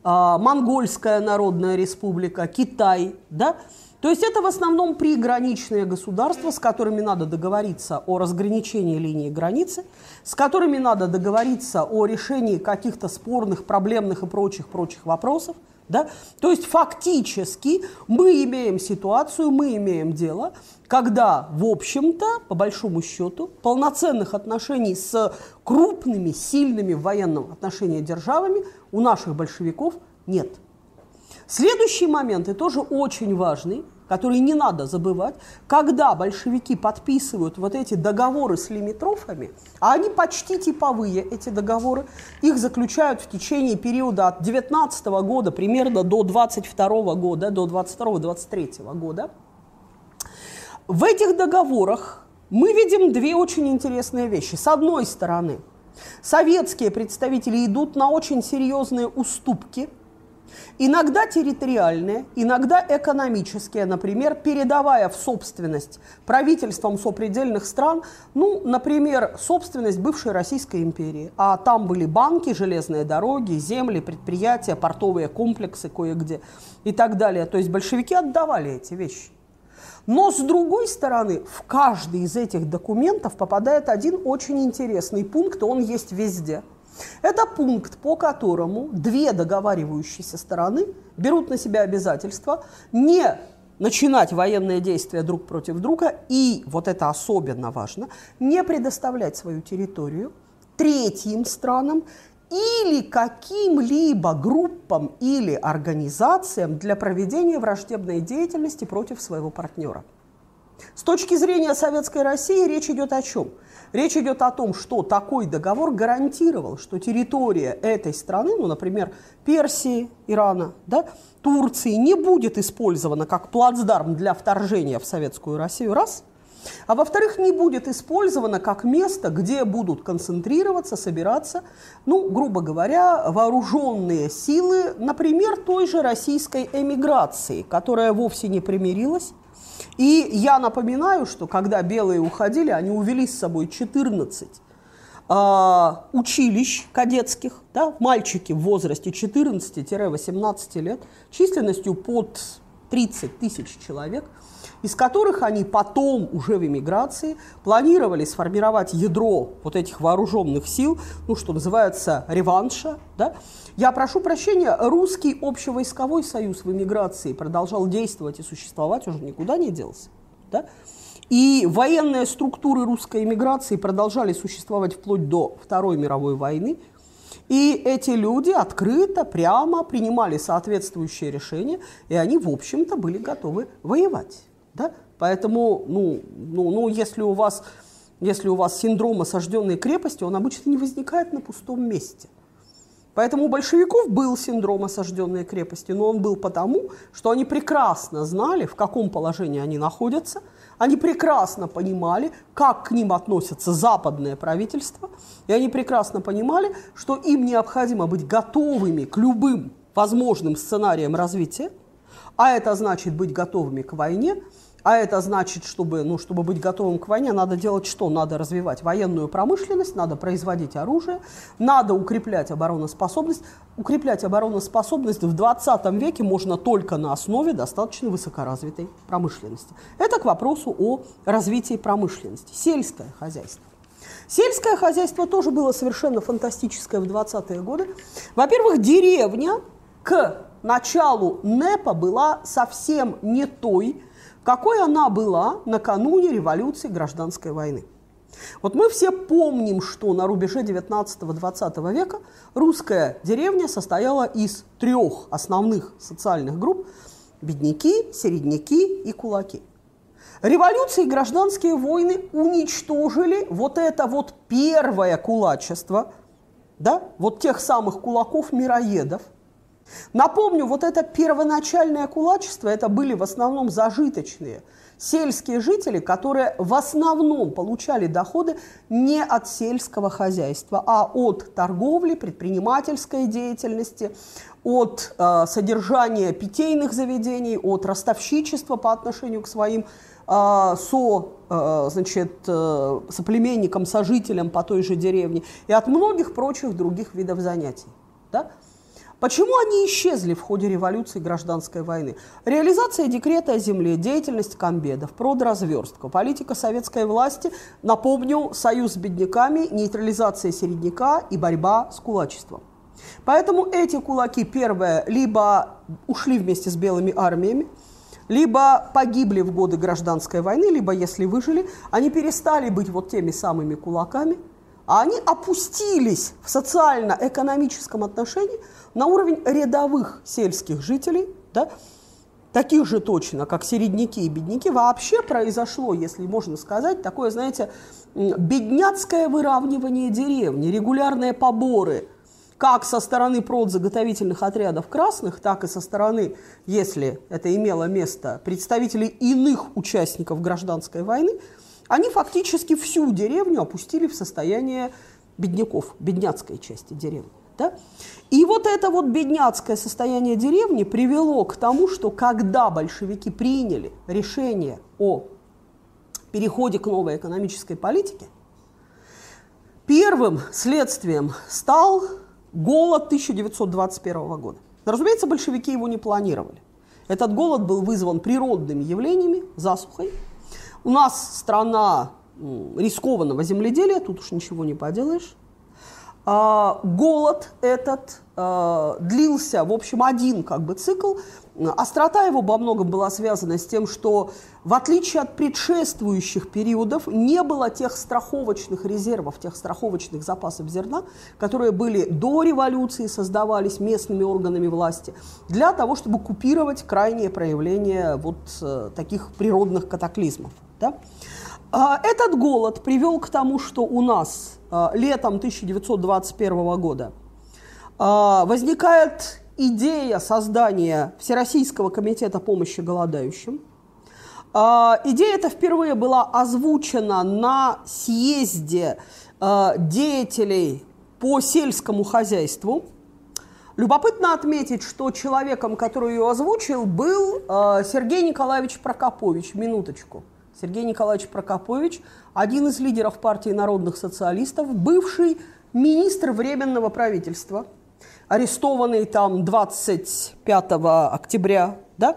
Монгольская Народная Республика, Китай, да? То есть это в основном приграничные государства, с которыми надо договориться о разграничении линии границы, с которыми надо договориться о решении каких-то спорных, проблемных и прочих-прочих вопросов. Да? То есть фактически мы имеем ситуацию, мы имеем дело, когда, в общем-то, по большому счету, полноценных отношений с крупными, сильными в военном отношении державами у наших большевиков нет. Следующий момент, и тоже очень важный, который не надо забывать, когда большевики подписывают вот эти договоры с лимитрофами, а они почти типовые, эти договоры, их заключают в течение периода от девятнадцатого года примерно до двадцать второго года, до двадцать второго — двадцать третьего года. В этих договорах мы видим две очень интересные вещи. С одной стороны, советские представители идут на очень серьезные уступки, иногда территориальные, иногда экономические, например, передавая в собственность правительствам сопредельных стран, ну, например, собственность бывшей Российской империи. А там были банки, железные дороги, земли, предприятия, портовые комплексы кое-где и так далее. То есть большевики отдавали эти вещи. Но, с другой стороны, в каждый из этих документов попадает один очень интересный пункт, он есть везде. Это пункт, по которому две договаривающиеся стороны берут на себя обязательство не начинать военные действия друг против друга и, вот это особенно важно, не предоставлять свою территорию третьим странам или каким-либо группам или организациям для проведения враждебной деятельности против своего партнера. С точки зрения Советской России речь идет о чем? Речь идет о том, что такой договор гарантировал, что территория этой страны, ну, например, Персии, Ирана, да, Турции, не будет использована как плацдарм для вторжения в Советскую Россию, раз, а во-вторых, не будет использована как место, где будут концентрироваться, собираться, ну, грубо говоря, вооруженные силы, например, той же российской эмиграции, которая вовсе не примирилась. И я напоминаю, что когда белые уходили, они увели с собой четырнадцать э, училищ кадетских, да, мальчики в возрасте четырнадцати-восемнадцати лет, численностью под тридцать тысяч человек, из которых они потом уже в эмиграции планировали сформировать ядро вот этих вооруженных сил, ну, что называется, реванша. Да? Я прошу прощения, русский общевойсковой союз в эмиграции продолжал действовать и существовать, уже никуда не делся. Да? И военные структуры русской эмиграции продолжали существовать вплоть до Второй мировой войны. И эти люди открыто, прямо принимали соответствующие решения, и они, в общем-то, были готовы воевать. Да? Поэтому, ну, ну, ну, если у вас, если у вас синдром осажденной крепости, он обычно не возникает на пустом месте. Поэтому у большевиков был синдром осажденной крепости, но он был потому, что они прекрасно знали, в каком положении они находятся, они прекрасно понимали, как к ним относятся западное правительство, и они прекрасно понимали, что им необходимо быть готовыми к любым возможным сценариям развития, а это значит быть готовыми к войне. А это значит, чтобы, ну, чтобы быть готовым к войне, надо делать что? Надо развивать военную промышленность, надо производить оружие, надо укреплять обороноспособность. Укреплять обороноспособность в двадцатом веке можно только на основе достаточно высокоразвитой промышленности. Это к вопросу о развитии промышленности. Сельское хозяйство. Сельское хозяйство тоже было совершенно фантастическое в двадцатые годы. Во-первых, деревня к началу НЭПа была совсем не той, какой она была накануне революции гражданской войны. Вот мы все помним, что на рубеже девятнадцатого-двадцатого века русская деревня состояла из трех основных социальных групп – бедняки, середняки и кулаки. Революции и гражданские войны уничтожили вот это вот первое кулачество, да, вот тех самых кулаков-мироедов. Напомню, вот это первоначальное кулачество, это были в основном зажиточные сельские жители, которые в основном получали доходы не от сельского хозяйства, а от торговли, предпринимательской деятельности, от э, содержания питейных заведений, от ростовщичества по отношению к своим э, со, э, значит, э, соплеменникам, сожителям по той же деревне и от многих прочих других видов занятий. Да? Почему они исчезли в ходе революции и гражданской войны? Реализация декрета о земле, деятельность комбедов, продразверстка, политика советской власти, напомню, союз с бедняками, нейтрализация середняка и борьба с кулачеством. Поэтому эти кулаки, первое, либо ушли вместе с белыми армиями, либо погибли в годы гражданской войны, либо, если выжили, они перестали быть вот теми самыми кулаками, а они опустились в социально-экономическом отношении на уровень рядовых сельских жителей, да, таких же точно, как середняки и бедняки. Вообще произошло, если можно сказать, такое, знаете, бедняцкое выравнивание деревни, регулярные поборы, как со стороны продзаготовительных отрядов красных, так и со стороны, если это имело место, представителей иных участников гражданской войны, они фактически всю деревню опустили в состояние бедняков, бедняцкой части деревни. Да? И вот это вот бедняцкое состояние деревни привело к тому, что когда большевики приняли решение о переходе к новой экономической политике, первым следствием стал голод тысяча девятьсот двадцать первого года. Но, разумеется, большевики его не планировали. Этот голод был вызван природными явлениями, засухой. У нас страна рискованного земледелия, тут уж ничего не поделаешь. А, голод этот а, длился, в общем, один как бы цикл. Острота его во многом была связана с тем, что в отличие от предшествующих периодов не было тех страховочных резервов, тех страховочных запасов зерна, которые были до революции, создавались местными органами власти, для того, чтобы купировать крайние проявления вот э, таких природных катаклизмов. Да? Этот голод привел к тому, что у нас летом тысяча девятьсот двадцать первого года возникает идея создания Всероссийского комитета помощи голодающим. Идея эта впервые была озвучена на съезде деятелей по сельскому хозяйству. Любопытно отметить, что человеком, который ее озвучил, был Сергей Николаевич Прокопович. Минуточку. Сергей Николаевич Прокопович, один из лидеров партии народных социалистов, бывший министр Временного правительства, арестованный там двадцать пятого октября, да,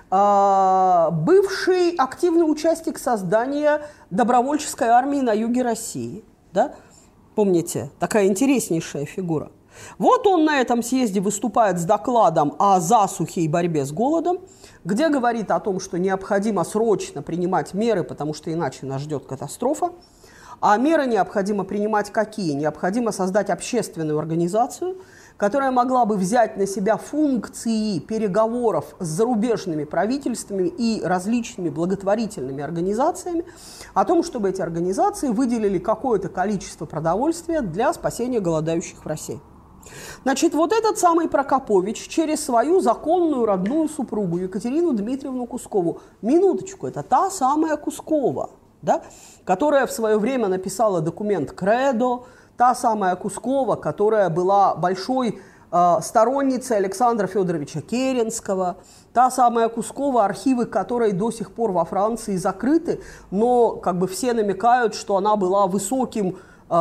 а, бывший активный участник создания добровольческой армии на юге России. Да? Помните, такая интереснейшая фигура. Вот он на этом съезде выступает с докладом о засухе и борьбе с голодом, где говорит о том, что необходимо срочно принимать меры, потому что иначе нас ждет катастрофа. А меры необходимо принимать какие? Необходимо создать общественную организацию, которая могла бы взять на себя функции переговоров с зарубежными правительствами и различными благотворительными организациями о том, чтобы эти организации выделили какое-то количество продовольствия для спасения голодающих в России. Значит, вот этот самый Прокопович через свою законную родную супругу Екатерину Дмитриевну Кускову, минуточку, это та самая Кускова, да, которая в свое время написала документ «Кредо», та самая Кускова, которая была большой э, сторонницей Александра Федоровича Керенского, та самая Кускова, архивы которой до сих пор во Франции закрыты, но как бы все намекают, что она была высоким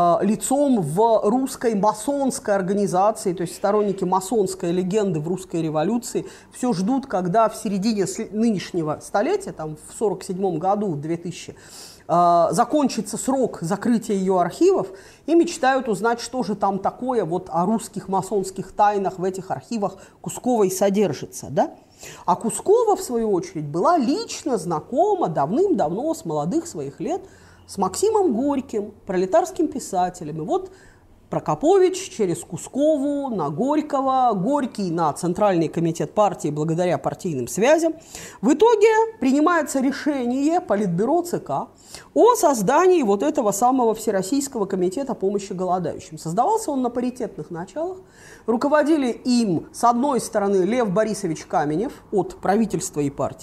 лицом в русской масонской организации, то есть сторонники масонской легенды в русской революции все ждут, когда в середине нынешнего столетия, там в сорок седьмом году, в двухтысячном, э, закончится срок закрытия ее архивов и мечтают узнать, что же там такое вот о русских масонских тайнах в этих архивах Кусковой содержится. Да? А Кускова, в свою очередь, была лично знакома давным-давно с молодых своих лет с Максимом Горьким, пролетарским писателем. И вот Прокопович через Кускову на Горького, Горький на Центральный комитет партии благодаря партийным связям. В итоге принимается решение Политбюро ЦК о создании вот этого самого Всероссийского комитета помощи голодающим. Создавался он на паритетных началах. Руководили им, с одной стороны, Лев Борисович Каменев от правительства и партии,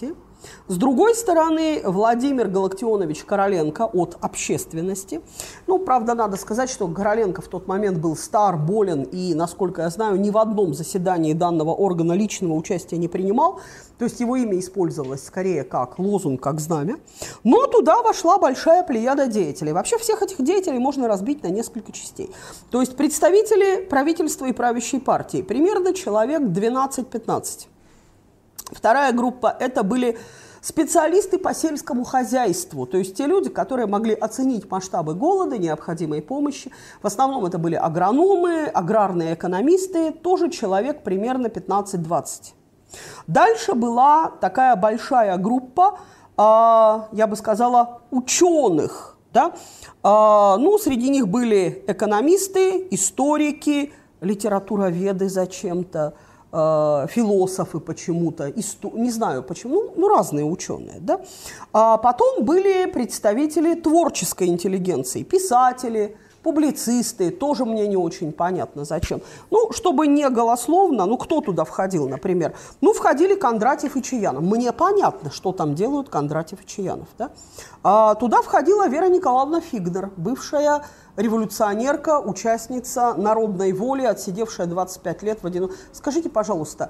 С другой стороны, Владимир Галактионович Короленко от общественности. Ну, правда, надо сказать, что Короленко в тот момент был стар, болен и, насколько я знаю, ни в одном заседании данного органа личного участия не принимал. То есть его имя использовалось скорее как лозунг, как знамя. Но туда вошла большая плеяда деятелей. Вообще всех этих деятелей можно разбить на несколько частей. То есть представители правительства и правящей партии. Примерно человек двенадцать-пятнадцать. Вторая группа – это были специалисты по сельскому хозяйству, то есть те люди, которые могли оценить масштабы голода, необходимой помощи. В основном это были агрономы, аграрные экономисты, тоже человек примерно пятнадцать-двадцать. Дальше была такая большая группа, э, я бы сказала, ученых. Да? Э, ну, среди них были экономисты, историки, литературоведы зачем-то, философы почему-то, не знаю почему, ну, ну разные ученые. Да? А потом были представители творческой интеллигенции, писатели, публицисты, тоже мне не очень понятно зачем. Ну, чтобы не голословно, ну, кто туда входил, например? Ну, входили Кондратьев и Чаянов. Мне понятно, что там делают Кондратьев и Чаянов. Да? А туда входила Вера Николаевна Фигнер, бывшая революционерка, участница народной воли, отсидевшая двадцать пять лет в одиночестве. Скажите, пожалуйста,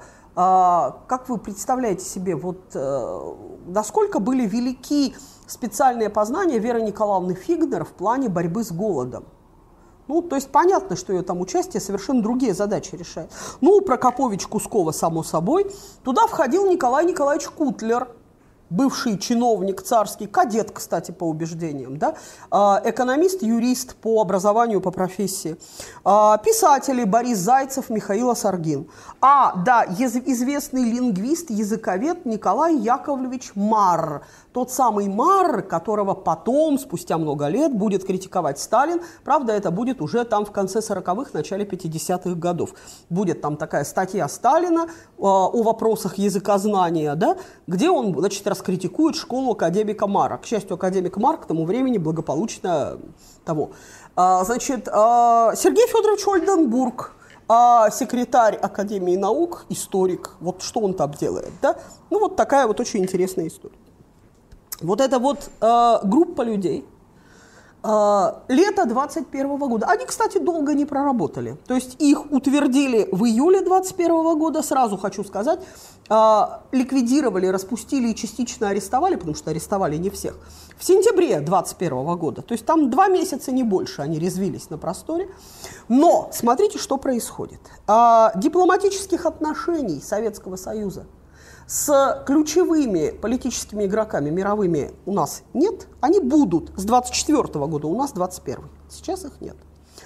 как вы представляете себе, вот, насколько были велики специальные познания Веры Николаевны Фигнер в плане борьбы с голодом? Ну, то есть понятно, что ее там участие совершенно другие задачи решает. Ну, Прокопович Кускова, само собой. Туда входил Николай Николаевич Кутлер, бывший чиновник царский, кадет, кстати, по убеждениям, да? Экономист, юрист по образованию, по профессии, писатели Борис Зайцев, Михаил Осаргин. А, да, известный лингвист, языковед Николай Яковлевич Марр, тот самый Марр, которого потом, спустя много лет, будет критиковать Сталин. Правда, это будет уже там в конце сороковых, начале пятидесятых годов. Будет там такая статья Сталина э, о вопросах языкознания, да, где он, значит, раскритикует школу академика Марра. К счастью, академик Марр к тому времени благополучно того. А, значит, а, Сергей Федорович Ольденбург, а секретарь Академии наук, историк. Вот что он там делает, да? Ну, вот такая вот очень интересная история. Вот эта вот э, группа людей, э, лето двадцать первого года, они, кстати, долго не проработали. То есть их утвердили в июле двадцать первого года, сразу хочу сказать, э, ликвидировали, распустили и частично арестовали, потому что арестовали не всех, в сентябре двадцать первого года. То есть там два месяца, не больше, они резвились на просторе. Но смотрите, что происходит. Э, дипломатических отношений Советского Союза с ключевыми политическими игроками мировыми у нас нет, они будут с двадцать четвёртого года, у нас двадцать первый. Сейчас их нет.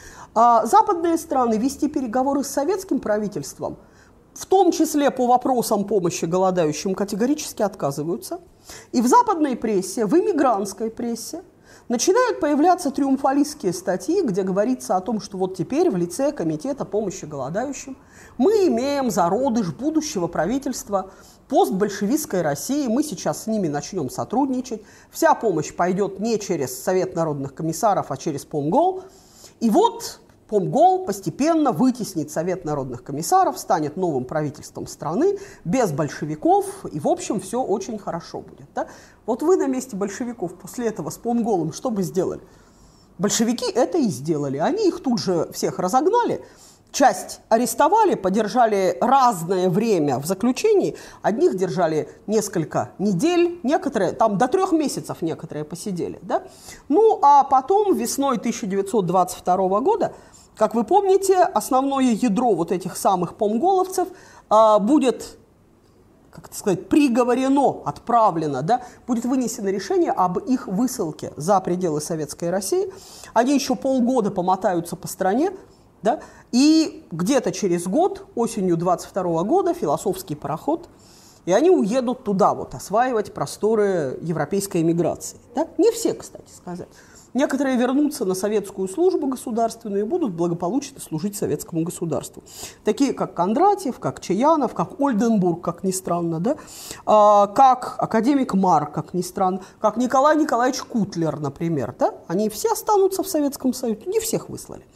А западные страны вести переговоры с советским правительством, в том числе по вопросам помощи голодающим, категорически отказываются. И в западной прессе, в иммигрантской прессе начинают появляться триумфалистские статьи, где говорится о том, что вот теперь в лице Комитета помощи голодающим мы имеем зародыш будущего правительства постбольшевистской России, мы сейчас с ними начнем сотрудничать, вся помощь пойдет не через Совет народных комиссаров, а через Помгол. И вот Помгол постепенно вытеснит Совет народных комиссаров, станет новым правительством страны, без большевиков, и в общем все очень хорошо будет. Да? Вот вы на месте большевиков после этого с Помголом что бы сделали? Большевики это и сделали, они их тут же всех разогнали. Часть арестовали, подержали разное время в заключении. Одних держали несколько недель, некоторые, там до трех месяцев некоторые посидели. Да? Ну, а потом весной тысяча девятьсот двадцать второго года, как вы помните, основное ядро вот этих самых помголовцев а, будет, как это сказать, приговорено, отправлено, да? Будет вынесено решение об их высылке за пределы Советской России. Они еще полгода помотаются по стране. Да? И где-то через год, осенью двадцать второго года, философский пароход, и они уедут туда вот, осваивать просторы европейской эмиграции. Да? Не все, кстати сказать. Некоторые вернутся на советскую службу государственную и будут благополучно служить советскому государству. Такие, как Кондратьев, как Чаянов, как Ольденбург, как ни странно, да? а, как академик Марр, как ни странно, как Николай Николаевич Кутлер, например. Да? Они все останутся в Советском Союзе, не всех выслали.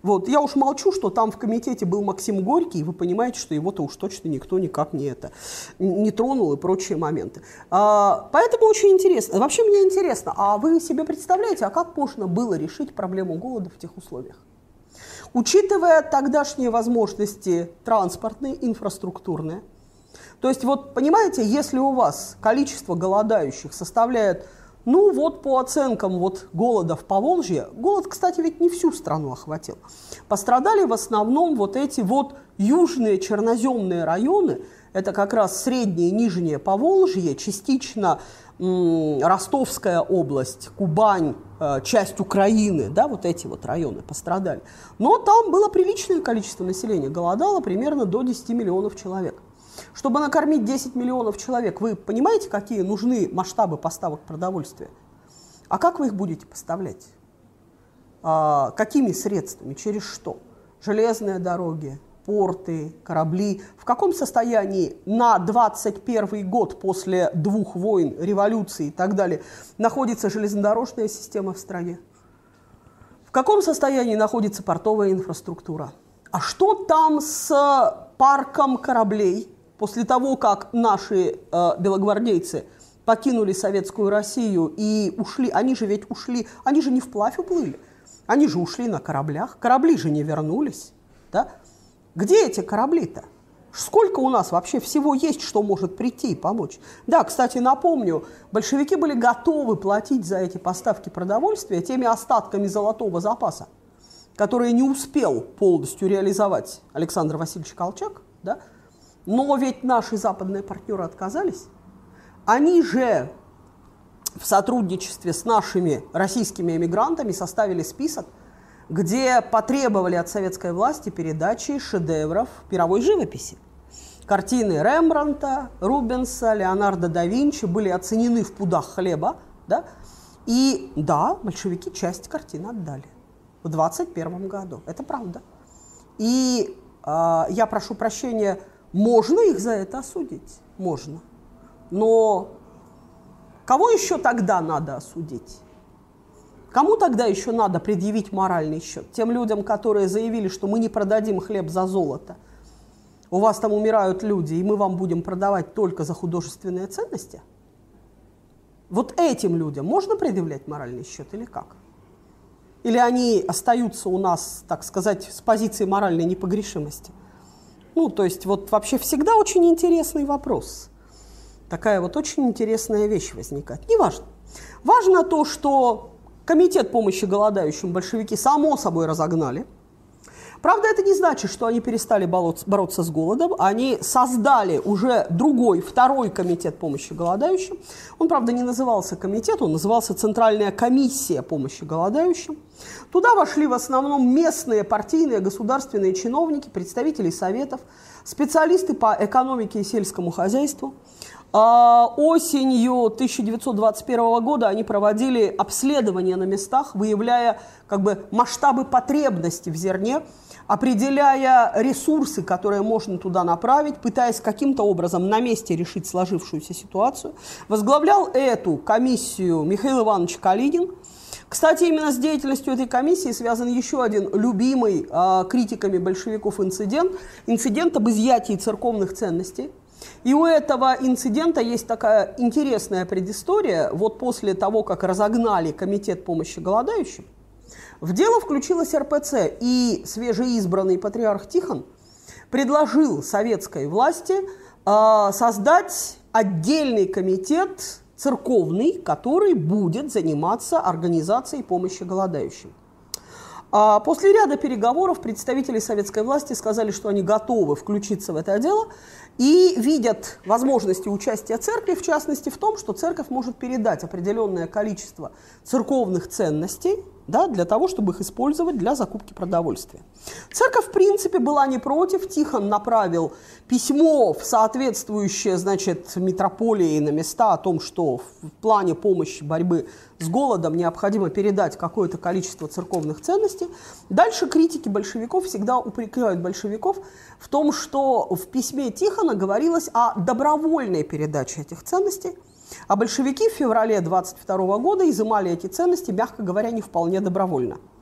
Вот. Я уж молчу, что там в комитете был Максим Горький, и вы понимаете, что его-то уж точно никто никак не, это, не тронул и прочие моменты. А, поэтому очень интересно. Вообще мне интересно, а вы себе представляете, а как можно было решить проблему голода в тех условиях? Учитывая тогдашние возможности транспортные, инфраструктурные, то есть вот понимаете, если у вас количество голодающих составляет, ну вот по оценкам вот голода в Поволжье, голод, кстати, ведь не всю страну охватил, пострадали в основном вот эти вот южные черноземные районы, это как раз среднее и нижнее Поволжье, частично м, Ростовская область, Кубань, э, часть Украины, да, вот эти вот районы пострадали. Но там было приличное количество населения, голодало примерно до десяти миллионов человек. Чтобы накормить десять миллионов человек, вы понимаете, какие нужны масштабы поставок продовольствия? А как вы их будете поставлять? А, какими средствами? Через что? Железные дороги, порты, корабли. В каком состоянии на двадцать первый год после двух войн, революции и так далее находится железнодорожная система в стране? В каком состоянии находится портовая инфраструктура? А что там с парком кораблей? После того, как наши э, белогвардейцы покинули Советскую Россию и ушли, они же ведь ушли, они же не вплавь уплыли, они же ушли на кораблях, корабли же не вернулись. Да? Где эти корабли-то? Сколько у нас вообще всего есть, что может прийти и помочь? Да, кстати, напомню, большевики были готовы платить за эти поставки продовольствия теми остатками золотого запаса, которые не успел полностью реализовать Александр Васильевич Колчак, да? Но ведь наши западные партнеры отказались. Они же в сотрудничестве с нашими российскими эмигрантами составили список, где потребовали от советской власти передачи шедевров мировой живописи. Картины Рембрандта, Рубенса, Леонардо да Винчи были оценены в пудах хлеба. Да? И да, большевики часть картин отдали в двадцать первом году. Это правда. И э, я прошу прощения, можно их за это осудить? Можно. Но кого еще тогда надо осудить? Кому тогда еще надо предъявить моральный счет? Тем людям, которые заявили, что мы не продадим хлеб за золото. У вас там умирают люди, и мы вам будем продавать только за художественные ценности? Вот этим людям можно предъявлять моральный счет или как? Или они остаются у нас, так сказать, с позиции моральной непогрешимости? Ну, то есть вот вообще всегда очень интересный вопрос. Такая вот очень интересная вещь возникает. Неважно. Важно то, что комитет помощи голодающим большевики само собой разогнали. Правда, это не значит, что они перестали бороться с голодом. Они создали уже другой, второй комитет помощи голодающим. Он, правда, не назывался комитет, он назывался Центральная комиссия помощи голодающим. Туда вошли в основном местные партийные государственные чиновники, представители советов, специалисты по экономике и сельскому хозяйству. Осенью тысяча девятьсот двадцать первого года они проводили обследования на местах, выявляя как бы масштабы потребностей в зерне, определяя ресурсы, которые можно туда направить, пытаясь каким-то образом на месте решить сложившуюся ситуацию. Возглавлял эту комиссию Михаил Иванович Калинин. Кстати, именно с деятельностью этой комиссии связан еще один любимый э, критиками большевиков инцидент, инцидент об изъятии церковных ценностей. И у этого инцидента есть такая интересная предыстория. Вот после того, как разогнали комитет помощи голодающим, в дело включилась эр пэ цэ, и свежеизбранный патриарх Тихон предложил советской власти э, создать отдельный комитет церковный, который будет заниматься организацией помощи голодающим. А после ряда переговоров представители советской власти сказали, что они готовы включиться в это дело и видят возможности участия церкви, в частности, в том, что церковь может передать определенное количество церковных ценностей, да, для того, чтобы их использовать для закупки продовольствия. Церковь, в принципе, была не против. Тихон направил письмо в соответствующие, значит, митрополии на места о том, что в плане помощи борьбы с голодом необходимо передать какое-то количество церковных ценностей. Дальше критики большевиков всегда упрекают большевиков в том, что в письме Тихона говорилось о добровольной передаче этих ценностей, а большевики в феврале двадцать второго года изымали эти ценности, мягко говоря, не вполне добровольно. То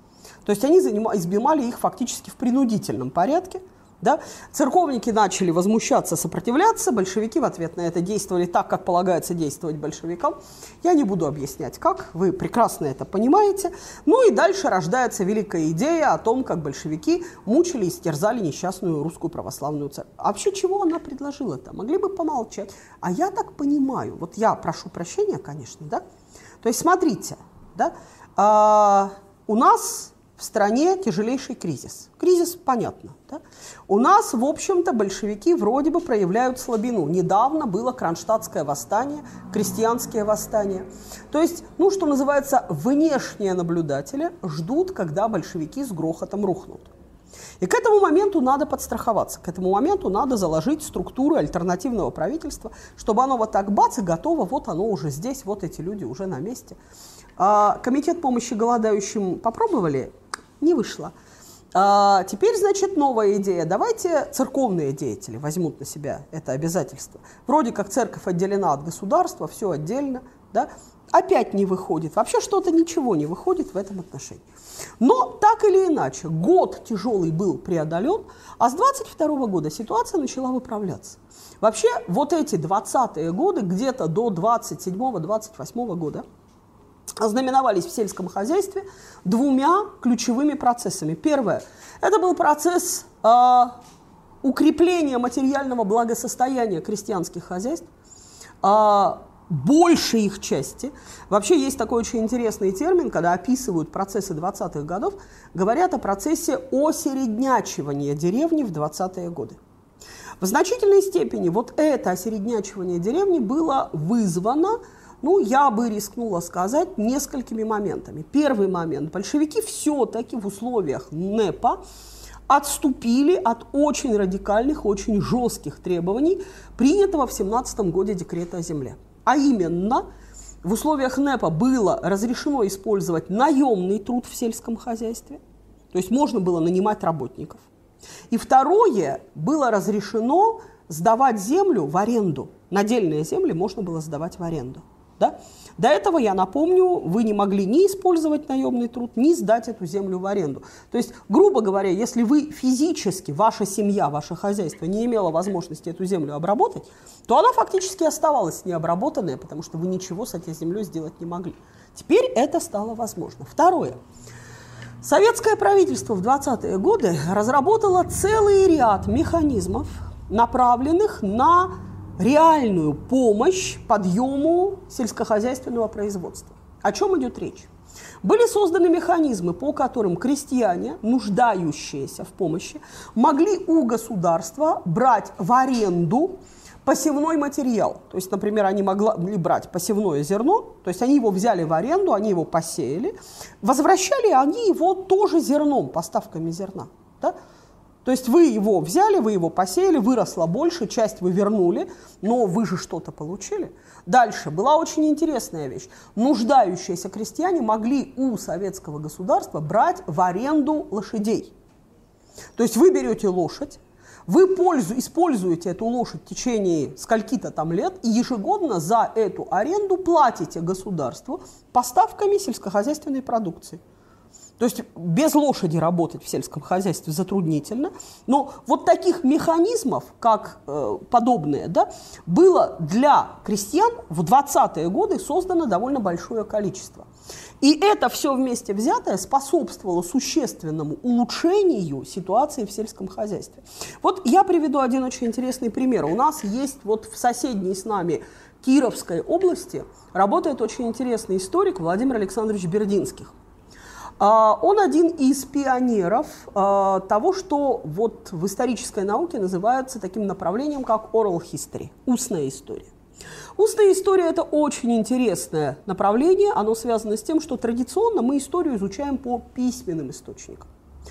То есть они занимали, избивали их фактически в принудительном порядке. Да? Церковники начали возмущаться, сопротивляться, большевики в ответ на это действовали так, как полагается действовать большевикам. Я не буду объяснять, как, вы прекрасно это понимаете. Ну и дальше рождается великая идея о том, как большевики мучили и стерзали несчастную русскую православную церковь. А вообще чего она предложила-то? Могли бы помолчать. А я так понимаю, вот я прошу прощения, конечно, да? То есть смотрите, да? а, у нас... в стране тяжелейший кризис. Кризис, понятно. Да? У нас, в общем-то, большевики вроде бы проявляют слабину. Недавно было кронштадтское восстание, крестьянские восстания. То есть, ну, что называется, внешние наблюдатели ждут, когда большевики с грохотом рухнут. И к этому моменту надо подстраховаться, к этому моменту надо заложить структуру альтернативного правительства, чтобы оно вот так бац и готово, вот оно уже здесь, вот эти люди уже на месте. А, комитет помощи голодающим попробовали? Не вышло. А, теперь, значит, новая идея. Давайте церковные деятели возьмут на себя это обязательство. Вроде как церковь отделена от государства, все отдельно. Да? Опять не выходит. Вообще что-то ничего не выходит в этом отношении. Но так или иначе, год тяжелый был преодолен, а с двадцать второго года ситуация начала выправляться. Вообще вот эти двадцатые годы, где-то до двадцать седьмого — двадцать восьмого года, ознаменовались в сельском хозяйстве двумя ключевыми процессами. Первое – это был процесс э, укрепления материального благосостояния крестьянских хозяйств, э, большей их части. Вообще есть такой очень интересный термин, когда описывают процессы двадцатых годов, говорят о процессе осереднячивания деревни в двадцатые годы. В значительной степени вот это осереднячивание деревни было вызвано, ну, я бы рискнула сказать, несколькими моментами. Первый момент. Большевики все-таки в условиях НЭПа отступили от очень радикальных, очень жестких требований, принятого в семнадцатом году декрета о земле. А именно, в условиях НЭПа было разрешено использовать наемный труд в сельском хозяйстве, то есть можно было нанимать работников. И второе, было разрешено сдавать землю в аренду. Надельные земли можно было сдавать в аренду. Да? До этого, я напомню, вы не могли ни использовать наемный труд, ни сдать эту землю в аренду. То есть, грубо говоря, если вы физически, ваша семья, ваше хозяйство не имело возможности эту землю обработать, то она фактически оставалась необработанная, потому что вы ничего с этой землей сделать не могли. Теперь это стало возможно. Второе. Советское правительство в двадцатые годы разработало целый ряд механизмов, направленных на реальную помощь подъему сельскохозяйственного производства. О чем идет речь? Были созданы механизмы, по которым крестьяне, нуждающиеся в помощи, могли у государства брать в аренду посевной материал. То есть, например, они могли брать посевное зерно, то есть они его взяли в аренду, они его посеяли, возвращали они его тоже зерном, поставками зерна. Да? То есть вы его взяли, вы его посеяли, выросло больше, часть вы вернули, но вы же что-то получили. Дальше была очень интересная вещь. Нуждающиеся крестьяне могли у советского государства брать в аренду лошадей. То есть вы берете лошадь, вы пользу, используете эту лошадь в течение скольки-то там лет и ежегодно за эту аренду платите государству поставками сельскохозяйственной продукции. То есть без лошади работать в сельском хозяйстве затруднительно. Но вот таких механизмов, как э, подобные, да, было для крестьян в двадцатые годы создано довольно большое количество. И это все вместе взятое способствовало существенному улучшению ситуации в сельском хозяйстве. Вот я приведу один очень интересный пример. У нас есть вот в соседней с нами Кировской области работает очень интересный историк Владимир Александрович Бердинских. Он один из пионеров того, что вот в исторической науке называется таким направлением, как oral history, устная история. Устная история – это очень интересное направление, оно связано с тем, что традиционно мы историю изучаем по письменным источникам.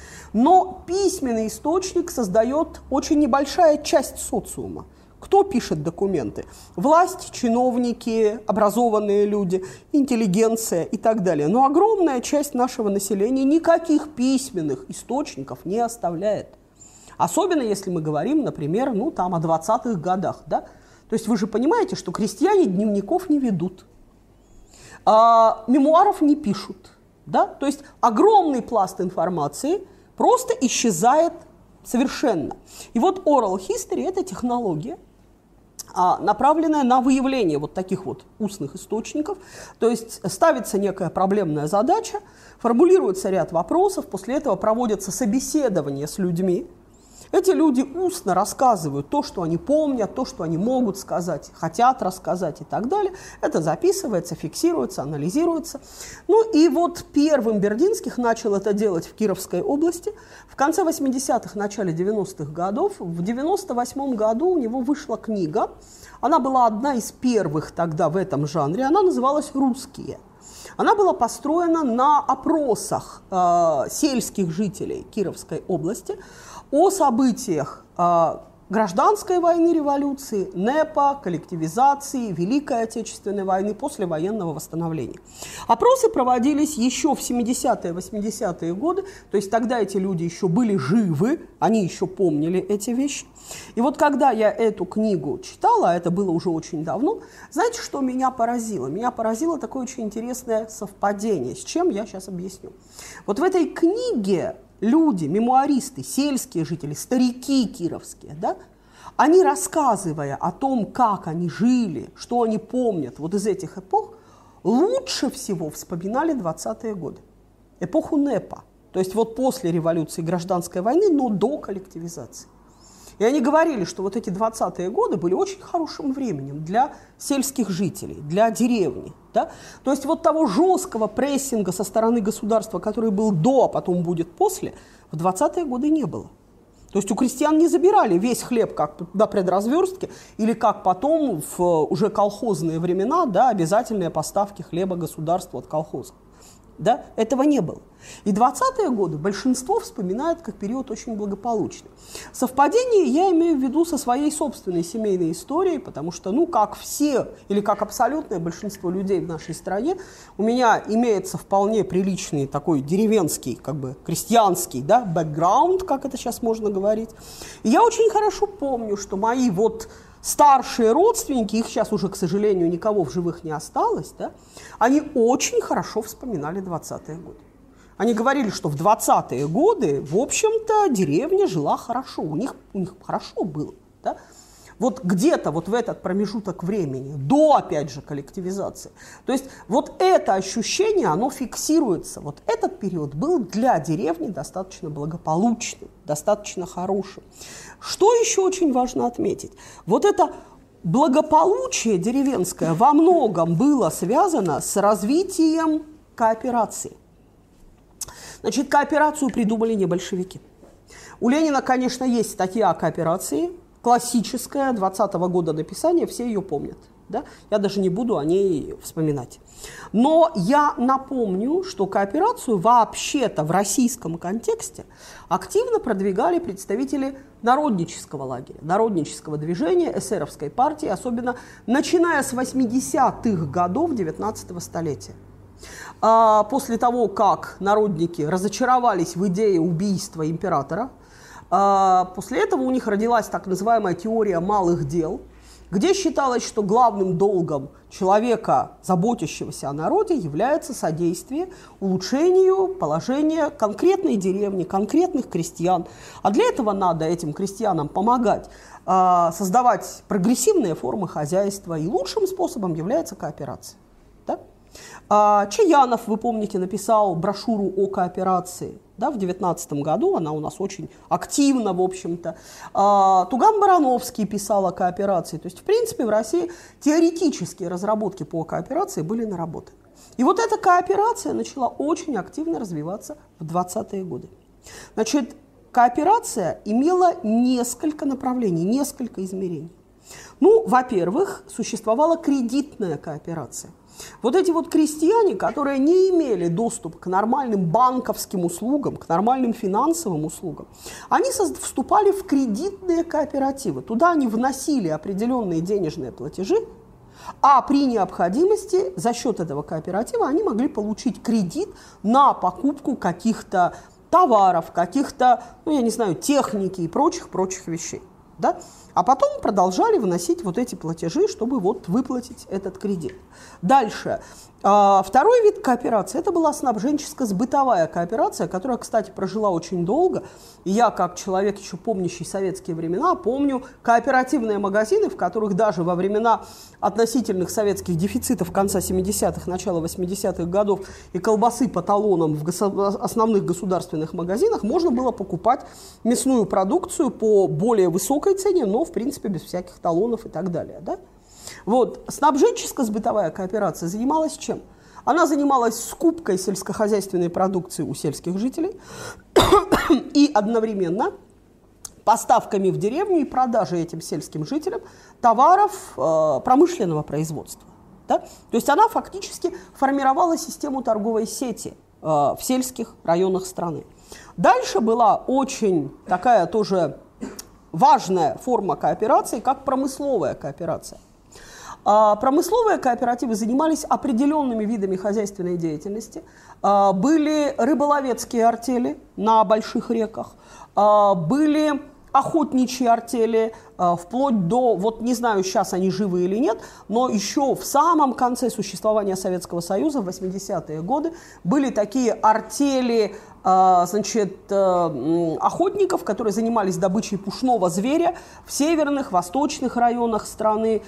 Но письменный источник создает очень небольшая часть социума. Кто пишет документы? Власть, чиновники, образованные люди, интеллигенция и так далее. Но огромная часть нашего населения никаких письменных источников не оставляет. Особенно если мы говорим, например, ну, там, о двадцатых годах. Да? То есть вы же понимаете, что крестьяне дневников не ведут, а, мемуаров не пишут. Да? То есть огромный пласт информации просто исчезает совершенно. И вот oral history – это технология, направленная на выявление вот таких вот устных источников. То есть ставится некая проблемная задача, формулируется ряд вопросов, после этого проводятся собеседования с людьми. Эти люди устно рассказывают то, что они помнят, то, что они могут сказать, хотят рассказать и так далее. Это записывается, фиксируется, анализируется. Ну и вот первым Бердинских начал это делать в Кировской области. В конце восьмидесятых, начале девяностых годов. В девяносто восьмом году у него вышла книга. Она была одна из первых тогда в этом жанре. Она называлась «Русские». Она была построена на опросах э, сельских жителей Кировской области о событиях э, гражданской войны, революции, НЭПа, коллективизации, Великой Отечественной войны, послевоенного восстановления. Опросы проводились еще в семидесятые, восьмидесятые годы, то есть тогда эти люди еще были живы, они еще помнили эти вещи. И вот когда я эту книгу читала, а это было уже очень давно, знаете, что меня поразило? Меня поразило такое очень интересное совпадение, с чем я сейчас объясню. Вот в этой книге люди, мемуаристы, сельские жители, старики кировские, да, они, рассказывая о том, как они жили, что они помнят вот из этих эпох, лучше всего вспоминали двадцатые годы, эпоху НЭПа, то есть вот после революции, гражданской войны, но до коллективизации. И они говорили, что вот эти двадцатые годы были очень хорошим временем для сельских жителей, для деревни. Да? То есть вот того жесткого прессинга со стороны государства, который был до, а потом будет после, в двадцатые годы не было. То есть у крестьян не забирали весь хлеб как до предразверстки, или как потом в уже колхозные времена, да, обязательные поставки хлеба государству от колхоза. Да? Этого не было. И двадцатые годы большинство вспоминает как период очень благополучный. Совпадение я имею в виду со своей собственной семейной историей, потому что, ну, как все, или как абсолютное большинство людей в нашей стране, у меня имеется вполне приличный такой деревенский, как бы крестьянский, да, бэкграунд, как это сейчас можно говорить. И я очень хорошо помню, что мои вот старшие родственники, их сейчас уже, к сожалению, никого в живых не осталось, да, они очень хорошо вспоминали двадцатые годы. Они говорили, что в двадцатые годы, в общем-то, деревня жила хорошо, у них, у них хорошо было. Да? Вот где-то вот в этот промежуток времени, до, опять же, коллективизации. То есть вот это ощущение, оно фиксируется. Вот этот период был для деревни достаточно благополучным, достаточно хорошим. Что еще очень важно отметить? Вот это благополучие деревенское во многом было связано с развитием кооперации. Значит, кооперацию придумали не большевики. У Ленина, конечно, есть статья о кооперации, классическая, двадцатого года написания, все ее помнят. Да? Я даже не буду о ней вспоминать. Но я напомню, что кооперацию вообще-то в российском контексте активно продвигали представители народнического лагеря, народнического движения, эсеровской партии, особенно начиная с восьмидесятых годов девятнадцатого столетия. После того, как народники разочаровались в идее убийства императора, после этого у них родилась так называемая теория малых дел, где считалось, что главным долгом человека, заботящегося о народе, является содействие улучшению положения конкретной деревни, конкретных крестьян. А для этого надо этим крестьянам помогать, создавать прогрессивные формы хозяйства, и лучшим способом является кооперация. Да? Чаянов, вы помните, написал брошюру о кооперации. Да, в девятнадцатом году она у нас очень активна, в общем-то. Туган-Барановский писал о кооперации. То есть, в принципе, в России теоретические разработки по кооперации были наработаны. И вот эта кооперация начала очень активно развиваться в двадцатые годы. Значит, кооперация имела несколько направлений, несколько измерений. Ну, во-первых, существовала кредитная кооперация. Вот эти вот крестьяне, которые не имели доступ к нормальным банковским услугам, к нормальным финансовым услугам, они вступали в кредитные кооперативы. Туда они вносили определенные денежные платежи, а при необходимости за счет этого кооператива они могли получить кредит на покупку каких-то товаров, каких-то, ну, я не знаю, техники и прочих-прочих вещей. Да? А потом продолжали выносить вот эти платежи, чтобы вот выплатить этот кредит. Дальше. Второй вид кооперации – это была снабженческо-сбытовая кооперация, которая, кстати, прожила очень долго. И я, как человек, еще помнящий советские времена, помню кооперативные магазины, в которых даже во времена относительных советских дефицитов конца семидесятых, начала восьмидесятых годов и колбасы по талонам в госо- основных государственных магазинах можно было покупать мясную продукцию по более высокой цене, но, в принципе, без всяких талонов и так далее. Да? Вот. Снабженческо-сбытовая кооперация занималась чем? Она занималась скупкой сельскохозяйственной продукции у сельских жителей и одновременно поставками в деревню и продажей этим сельским жителям товаров э, промышленного производства. Да? То есть она фактически формировала систему торговой сети э, в сельских районах страны. Дальше была очень такая тоже важная форма кооперации, как промысловая кооперация. Промысловые кооперативы занимались определенными видами хозяйственной деятельности. Были рыболовецкие артели на больших реках, были охотничьи артели, вплоть до, вот не знаю, сейчас они живы или нет, но еще в самом конце существования Советского Союза, в восьмидесятые годы, были такие артели, значит, охотников, которые занимались добычей пушного зверя в северных, восточных районах страны.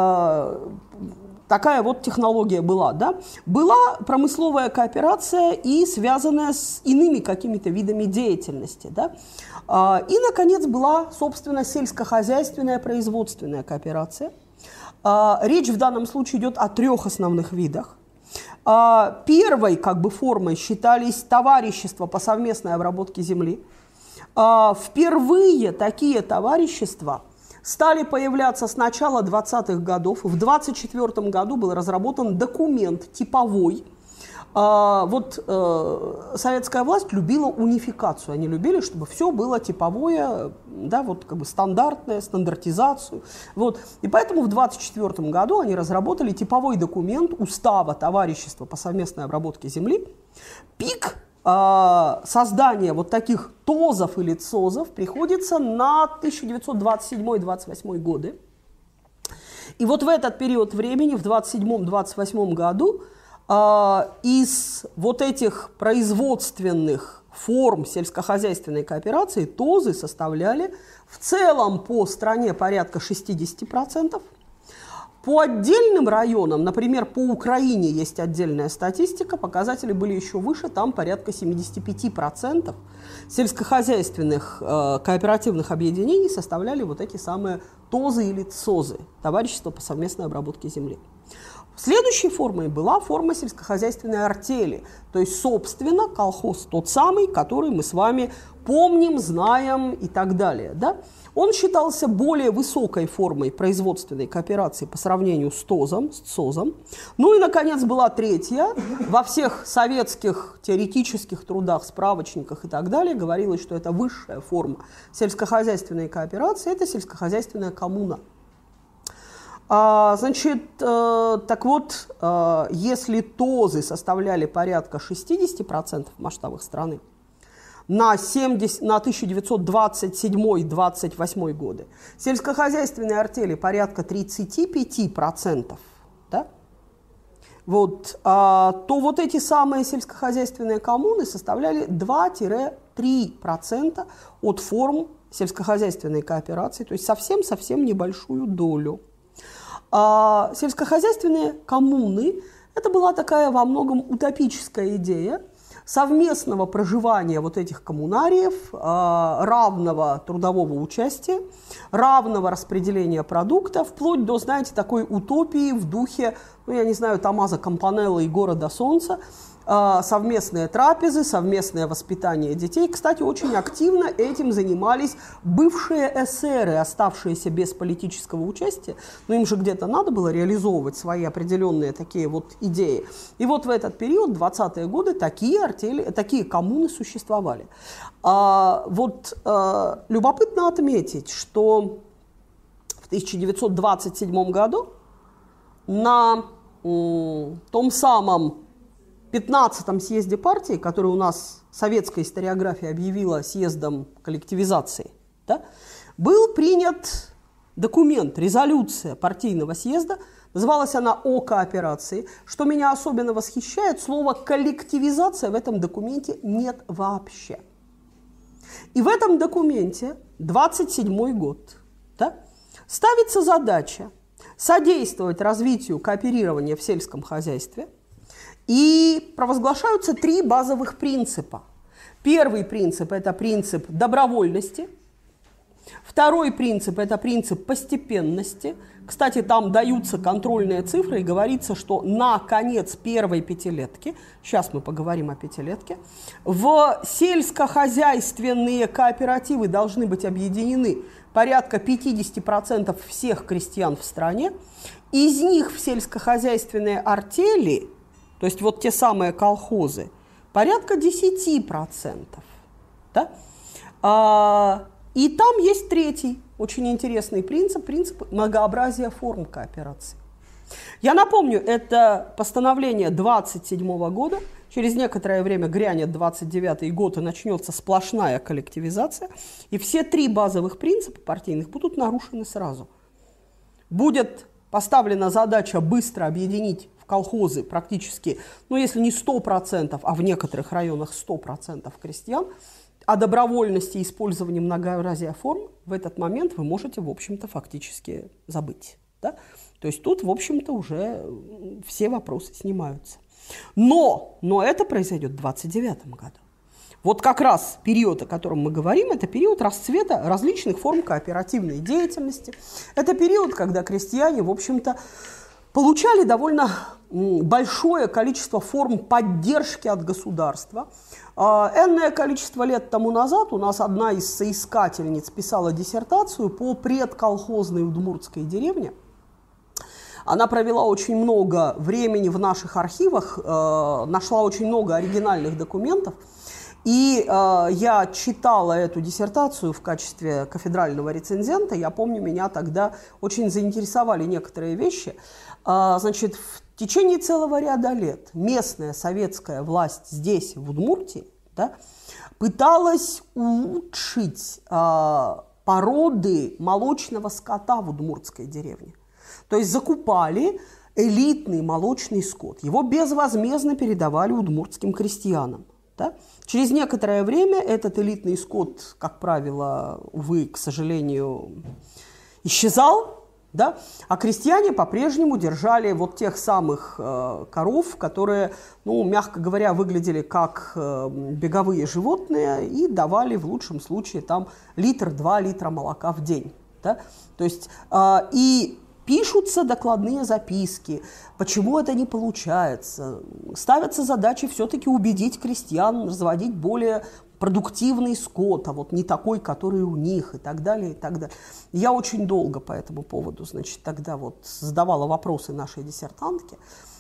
Такая вот технология была, да? Была промысловая кооперация и связанная с иными какими-то видами деятельности, да? И, наконец, была, собственно, сельскохозяйственная производственная кооперация. Речь в данном случае идет о трех основных видах. Первой как бы формой считались товарищества по совместной обработке земли. Впервые такие товарищества стали появляться с начала двадцатых годов. В двадцать четвёртом году был разработан документ типовой. Вот советская власть любила унификацию. Они любили, чтобы все было типовое, да, вот как бы стандартное, стандартизацию. Вот. И поэтому в двадцать четвёртом году они разработали типовой документ устава товарищества по совместной обработке земли. Пик создание вот таких ТОЗов или ЦОЗов приходится на тысяча девятьсот двадцать седьмой — двадцать восьмой годы. И вот в этот период времени, в двадцать седьмом — двадцать восьмом году, из вот этих производственных форм сельскохозяйственной кооперации ТОЗы составляли в целом по стране порядка шестидесяти процентов. По отдельным районам, например, по Украине есть отдельная статистика, показатели были еще выше, там порядка семидесяти пяти процентов сельскохозяйственных э, кооперативных объединений составляли вот эти самые ТОЗы или ЦОЗы, товарищества по совместной обработке земли. Следующей формой была форма сельскохозяйственной артели, то есть, собственно, колхоз тот самый, который мы с вами помним, знаем и так далее. Да? Он считался более высокой формой производственной кооперации по сравнению с ТОЗом, с ЦОЗом. Ну и, наконец, была третья. Во всех советских теоретических трудах, справочниках и так далее говорилось, что это высшая форма сельскохозяйственной кооперации, это сельскохозяйственная коммуна. Значит, так вот, если ТОЗы составляли порядка шестидесяти процентов в масштабах страны, на, семьдесят, на тысяча девятьсот двадцать седьмой — двадцать восьмой годы, сельскохозяйственные артели порядка тридцати пяти процентов, да? Вот, а, то вот эти самые сельскохозяйственные коммуны составляли два-три процента от форм сельскохозяйственной кооперации, то есть совсем-совсем небольшую долю. А сельскохозяйственные коммуны – это была такая во многом утопическая идея совместного проживания вот этих коммунариев, равного трудового участия, равного распределения продуктов, вплоть до, знаете, такой утопии в духе, ну, я не знаю, Томмазо Кампанелло и «Города солнца», совместные трапезы, совместное воспитание детей. Кстати, очень активно этим занимались бывшие эсеры, оставшиеся без политического участия, но им же где-то надо было реализовывать свои определенные такие вот идеи. И вот в этот период, двадцатые годы, такие артели, такие коммуны существовали. А, вот а, любопытно отметить, что в тысяча девятьсот двадцать седьмом году на м, том самом пятнадцатом съезде партии, который у нас советская историография объявила съездом коллективизации, да, да, был принят документ, резолюция партийного съезда, называлась она «О кооперации». Что меня особенно восхищает, слово «коллективизация» в этом документе нет вообще. И в этом документе, двадцать седьмой год, да, ставится задача содействовать развитию кооперирования в сельском хозяйстве, и провозглашаются три базовых принципа. Первый принцип – это принцип добровольности. Второй принцип – это принцип постепенности. Кстати, там даются контрольные цифры и говорится, что на конец первой пятилетки, сейчас мы поговорим о пятилетке, в сельскохозяйственные кооперативы должны быть объединены порядка пятьдесят процентов всех крестьян в стране. Из них в сельскохозяйственные артели, то есть вот те самые колхозы, порядка десять процентов. Да? А, и там есть третий очень интересный принцип, принцип многообразия форм кооперации. Я напомню, это постановление двадцать седьмого года, через некоторое время грянет двадцать девятый год и начнется сплошная коллективизация, и все три базовых принципа партийных будут нарушены сразу. Будет поставлена задача быстро объединить в колхозы практически, ну если не сто процентов, а в некоторых районах сто процентов крестьян. О добровольности и использовании многообразия форм в этот момент вы можете, в общем-то, фактически забыть. Да? То есть тут, в общем-то, уже все вопросы снимаются. Но, но это произойдет в двадцать девятом году. Вот как раз период, о котором мы говорим, это период расцвета различных форм кооперативной деятельности. Это период, когда крестьяне, в общем-то, получали довольно большое количество форм поддержки от государства. Энное количество лет тому назад у нас одна из соискательниц писала диссертацию по предколхозной удмуртской деревне. Она провела очень много времени в наших архивах, нашла очень много оригинальных документов. И э, я читала эту диссертацию в качестве кафедрального рецензента. Я помню, меня тогда очень заинтересовали некоторые вещи. Э, значит, в течение целого ряда лет местная советская власть здесь, в Удмуртии, да, пыталась улучшить э, породы молочного скота в удмуртской деревне. То есть закупали элитный молочный скот. Его безвозмездно передавали удмуртским крестьянам. Да? Через некоторое время этот элитный скот, как правило, увы, к сожалению, исчезал, да? А крестьяне по-прежнему держали вот тех самых э, коров, которые, ну, мягко говоря, выглядели как э, беговые животные и давали в лучшем случае там литр-два литра молока в день. Да? То есть э, и пишутся докладные записки, почему это не получается. Ставятся задачи все-таки убедить крестьян разводить более продуктивный скот, а вот не такой, который у них, и так далее, и так далее. Я очень долго по этому поводу, значит, тогда вот задавала вопросы нашей диссертантке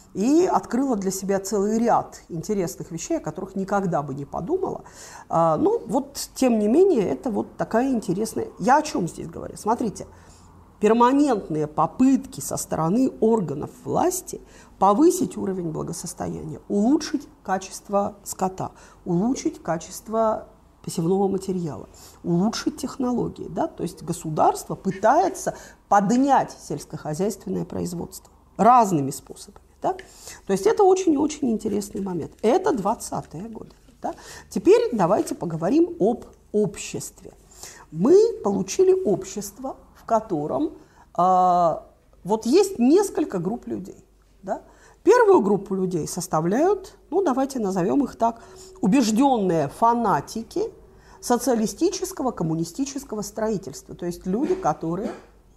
и открыла для себя целый ряд интересных вещей, о которых никогда бы не подумала. А, ну, вот, тем не менее, это вот такая интересная... Я о чем здесь говорю? Смотрите. Перманентные попытки со стороны органов власти повысить уровень благосостояния, улучшить качество скота, улучшить качество посевного материала, улучшить технологии. Да? То есть государство пытается поднять сельскохозяйственное производство разными способами. Да? То есть это очень и очень интересный момент. Это двадцатые годы. Да? Теперь давайте поговорим об обществе. Мы получили общество, в котором э, вот есть несколько групп людей. Да? Первую группу людей составляют, ну давайте назовем их так, убежденные фанатики социалистического, коммунистического строительства. То есть люди, которые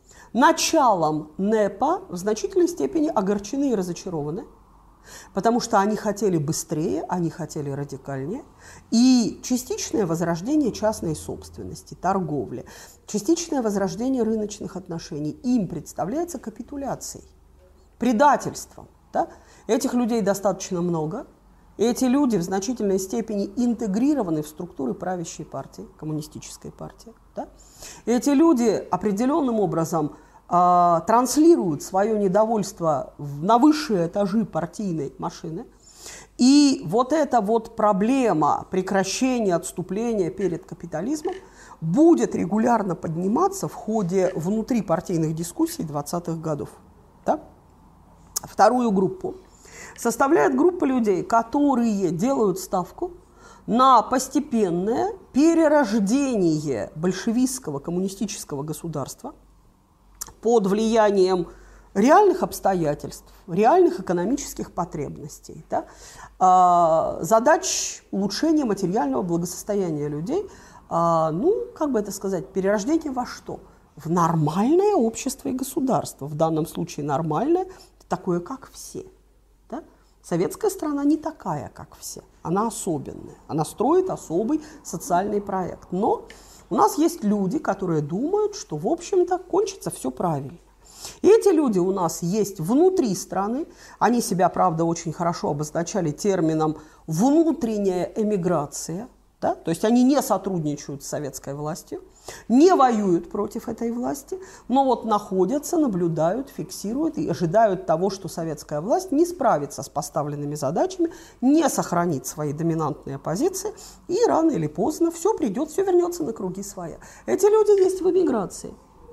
началом НЭПа в значительной степени огорчены и разочарованы, потому что они хотели быстрее, они хотели радикальнее. И частичное возрождение частной собственности, торговли, частичное возрождение рыночных отношений им представляется капитуляцией, предательством. Да? Этих людей достаточно много. И эти люди в значительной степени интегрированы в структуры правящей партии, коммунистической партии. Да? И эти люди определенным образом э, транслируют свое недовольство на высшие этажи партийной машины. И вот эта вот проблема прекращения отступления перед капитализмом будет регулярно подниматься в ходе внутрипартийных дискуссий двадцатых годов. Да? Вторую группу составляет группа людей, которые делают ставку на постепенное перерождение большевистского коммунистического государства под влиянием реальных обстоятельств, реальных экономических потребностей, да, э, задач улучшения материального благосостояния людей, э, ну, как бы это сказать, перерождение во что? В нормальное общество и государство. В данном случае нормальное, такое, как все. Да? Советская страна не такая, как все. Она особенная. Она строит особый социальный проект. Но у нас есть люди, которые думают, что, в общем-то, кончится все правильно. И эти люди у нас есть внутри страны. Они себя, правда, очень хорошо обозначали термином «внутренняя эмиграция». Да? То есть они не сотрудничают с советской властью, не воюют против этой власти, но вот находятся, наблюдают, фиксируют и ожидают того, что советская власть не справится с поставленными задачами, не сохранит свои доминантные позиции, и рано или поздно все придет, все вернется на круги своя. Эти люди есть в эмиграции.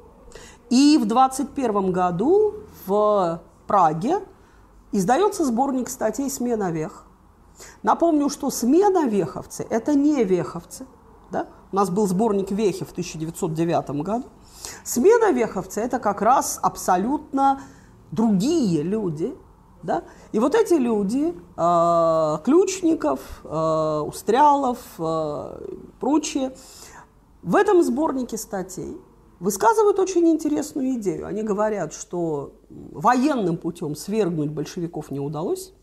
И в двадцать первом году в Праге издается сборник статей «Смена вех». Напомню, что смена-веховцы – это не веховцы. Да? У нас был сборник «Вехи» в тысяча девятьсот девятом году. Смена-веховцы – это как раз абсолютно другие люди. Да? И вот эти люди, э, Ключников, э, Устрялов, э, прочие, в этом сборнике статей высказывают очень интересную идею. Они говорят, что военным путем свергнуть большевиков не удалось.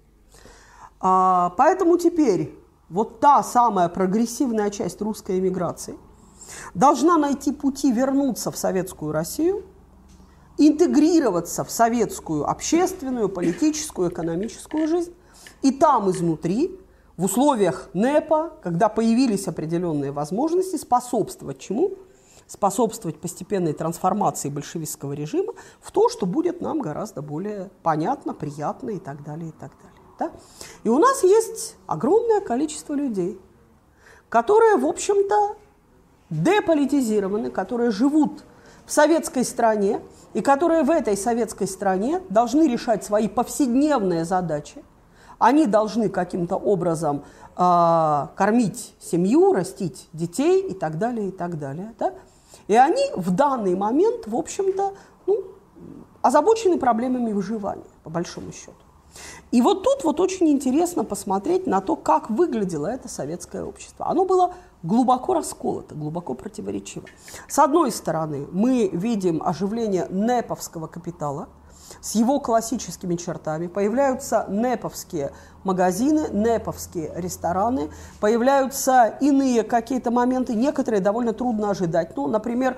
А, поэтому теперь вот та самая прогрессивная часть русской эмиграции должна найти пути вернуться в советскую Россию, интегрироваться в советскую общественную, политическую, экономическую жизнь. И там изнутри, в условиях НЭПа, когда появились определенные возможности, способствовать чему? Способствовать постепенной трансформации большевистского режима в то, что будет нам гораздо более понятно, приятно и так далее, и так далее. Да? И у нас есть огромное количество людей, которые, в общем-то, деполитизированы, которые живут в советской стране и которые в этой советской стране должны решать свои повседневные задачи. Они должны каким-то образом э, кормить семью, растить детей и так далее, и так далее. Да? И они в данный момент, в общем-то, ну, озабочены проблемами выживания, по большому счету. И вот тут вот очень интересно посмотреть на то, как выглядело это советское общество. Оно было глубоко расколото, глубоко противоречиво. С одной стороны, мы видим оживление нэповского капитала с его классическими чертами. Появляются нэповские магазины, нэповские рестораны, появляются иные какие-то моменты, некоторые довольно трудно ожидать. Ну, например,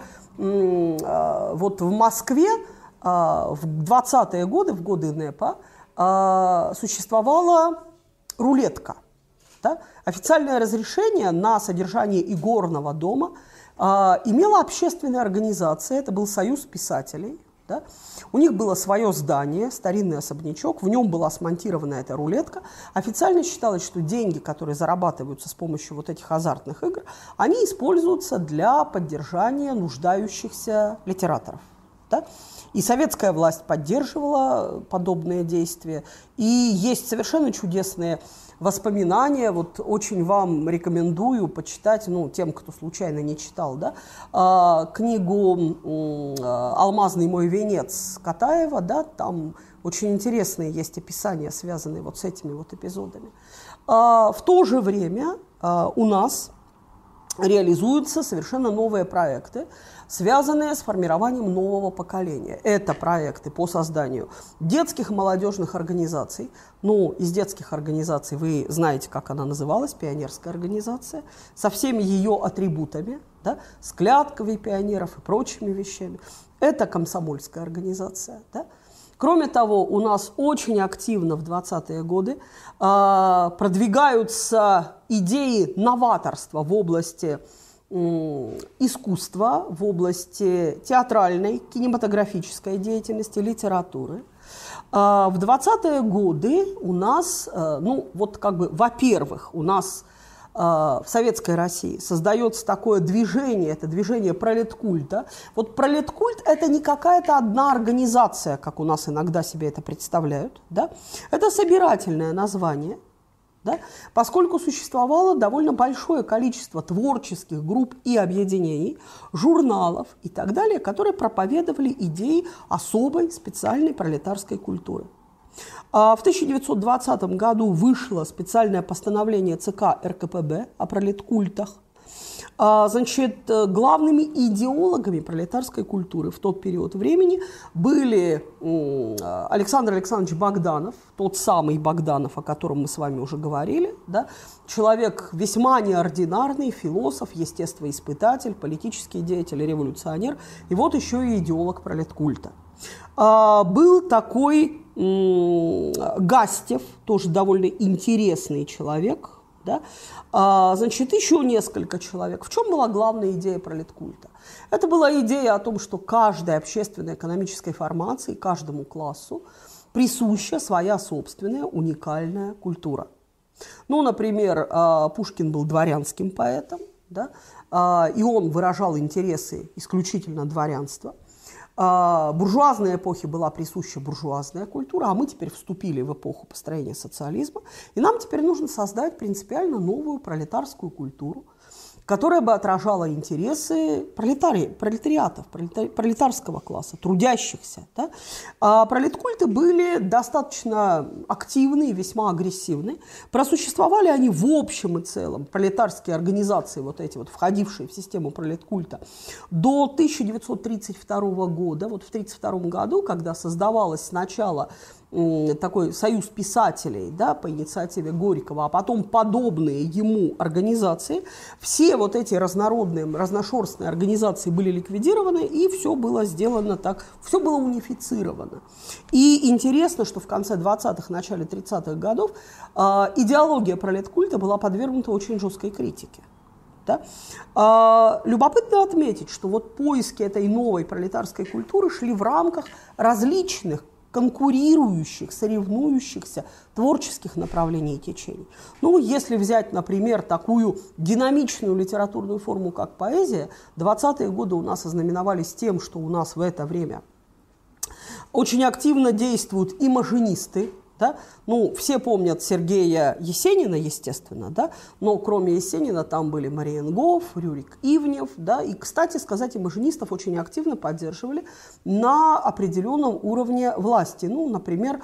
вот в Москве в двадцатые годы, в годы НЭПа, существовала рулетка. Да? Официальное разрешение на содержание игорного дома э, имела общественная организация, это был Союз писателей. Да? У них было свое здание, старинный особнячок, в нем была смонтирована эта рулетка. Официально считалось, что деньги, которые зарабатываются с помощью вот этих азартных игр, они используются для поддержания нуждающихся литераторов. Да? И советская власть поддерживала подобные действия. И есть совершенно чудесные воспоминания. Вот очень вам рекомендую почитать, ну, тем, кто случайно не читал, да, книгу «Алмазный мой венец» Катаева. Да, там очень интересные есть описания, связанные вот с этими вот эпизодами. В то же время у нас реализуются совершенно новые проекты, связанные с формированием нового поколения. Это проекты по созданию детских и молодежных организаций. Ну, из детских организаций вы знаете, как она называлась, пионерская организация, со всеми ее атрибутами, да, с клятковой пионеров и прочими вещами. Это комсомольская организация. Да. Кроме того, у нас очень активно в двадцатые годы э, продвигаются идеи новаторства в области э, искусства, в области театральной, кинематографической деятельности, литературы. Э, в двадцатые годы у нас, э, ну вот как бы, во-первых, у нас в Советской России создается такое движение, это движение пролеткульта. Вот пролеткульт – это не какая-то одна организация, как у нас иногда себе это представляют, да? Это собирательное название, да? Поскольку существовало довольно большое количество творческих групп и объединений, журналов и так далее, которые проповедовали идеи особой специальной пролетарской культуры. В тысяча девятьсот двадцатом году вышло специальное постановление ЦК эр ка пэ бэ о пролеткультах. Значит, главными идеологами пролетарской культуры в тот период времени были Александр Александрович Богданов, тот самый Богданов, о котором мы с вами уже говорили, да, человек весьма неординарный, философ, естествоиспытатель, политический деятель, революционер, и вот еще и идеолог пролеткульта. Был такой Гастев, тоже довольно интересный человек, да? Значит, еще несколько человек. В чем была главная идея пролеткульта? Это была идея о том, что каждой общественной экономической формации, каждому классу присуща своя собственная уникальная культура. Ну, например, Пушкин был дворянским поэтом, да? И он выражал интересы исключительно дворянства. Буржуазной эпохе была присуща буржуазная культура, а мы теперь вступили в эпоху построения социализма, и нам теперь нужно создать принципиально новую пролетарскую культуру, которая бы отражала интересы пролетари, пролетариатов, пролетар, пролетарского класса, трудящихся. Да? А пролеткульты были достаточно активны и весьма агрессивны. Просуществовали они в общем и целом, пролетарские организации, вот эти вот, входившие в систему пролеткульта, до тысяча девятьсот тридцать второго года. Вот в тысяча девятьсот тридцать втором году, когда создавалась сначала такой союз писателей, да, по инициативе Горького, а потом подобные ему организации, все вот эти разнородные, разношерстные организации были ликвидированы, и все было сделано так, все было унифицировано. И интересно, что в конце двадцатых, начале тридцатых годов э, идеология пролеткульта была подвергнута очень жесткой критике. Да? А, любопытно отметить, что вот поиски этой новой пролетарской культуры шли в рамках различных конкурирующих, соревнующихся творческих направлений и течений. Ну, если взять, например, такую динамичную литературную форму, как поэзия, двадцатые годы у нас ознаменовались тем, что у нас в это время очень активно действуют имажинисты. Да? Ну, все помнят Сергея Есенина, естественно, да? Но кроме Есенина там были Мариенгоф, Рюрик Ивнев. Да? И, кстати сказать, имажинистов очень активно поддерживали на определенном уровне власти. Ну, например,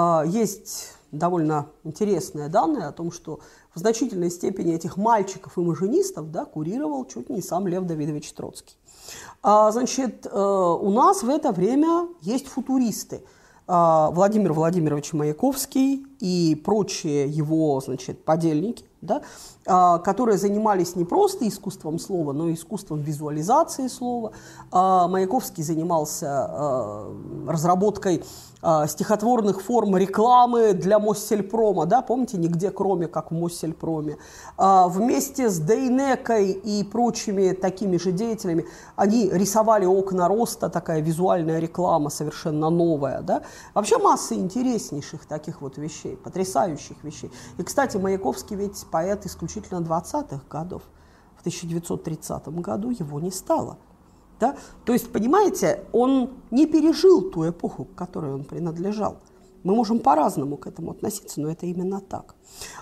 есть довольно интересные данные о том, что в значительной степени этих мальчиков-имажинистов, да, курировал чуть не сам Лев Давидович Троцкий. Значит, у нас в это время есть футуристы. Владимир Владимирович Маяковский и прочие его, значит, подельники, да, которые занимались не просто искусством слова, но и искусством визуализации слова. Маяковский занимался разработкой стихотворных форм рекламы для Моссельпрома, да, помните, нигде кроме как в Моссельпроме. Вместе с Дейнекой и прочими такими же деятелями они рисовали «Окна роста», такая визуальная реклама совершенно новая, да. Вообще масса интереснейших таких вот вещей, потрясающих вещей. И, кстати, Маяковский ведь поэт исключительно двадцатых годов. В тысяча девятьсот тридцатом году его не стало. Да? То есть, понимаете, он не пережил ту эпоху, к которой он принадлежал. Мы можем по-разному к этому относиться, но это именно так.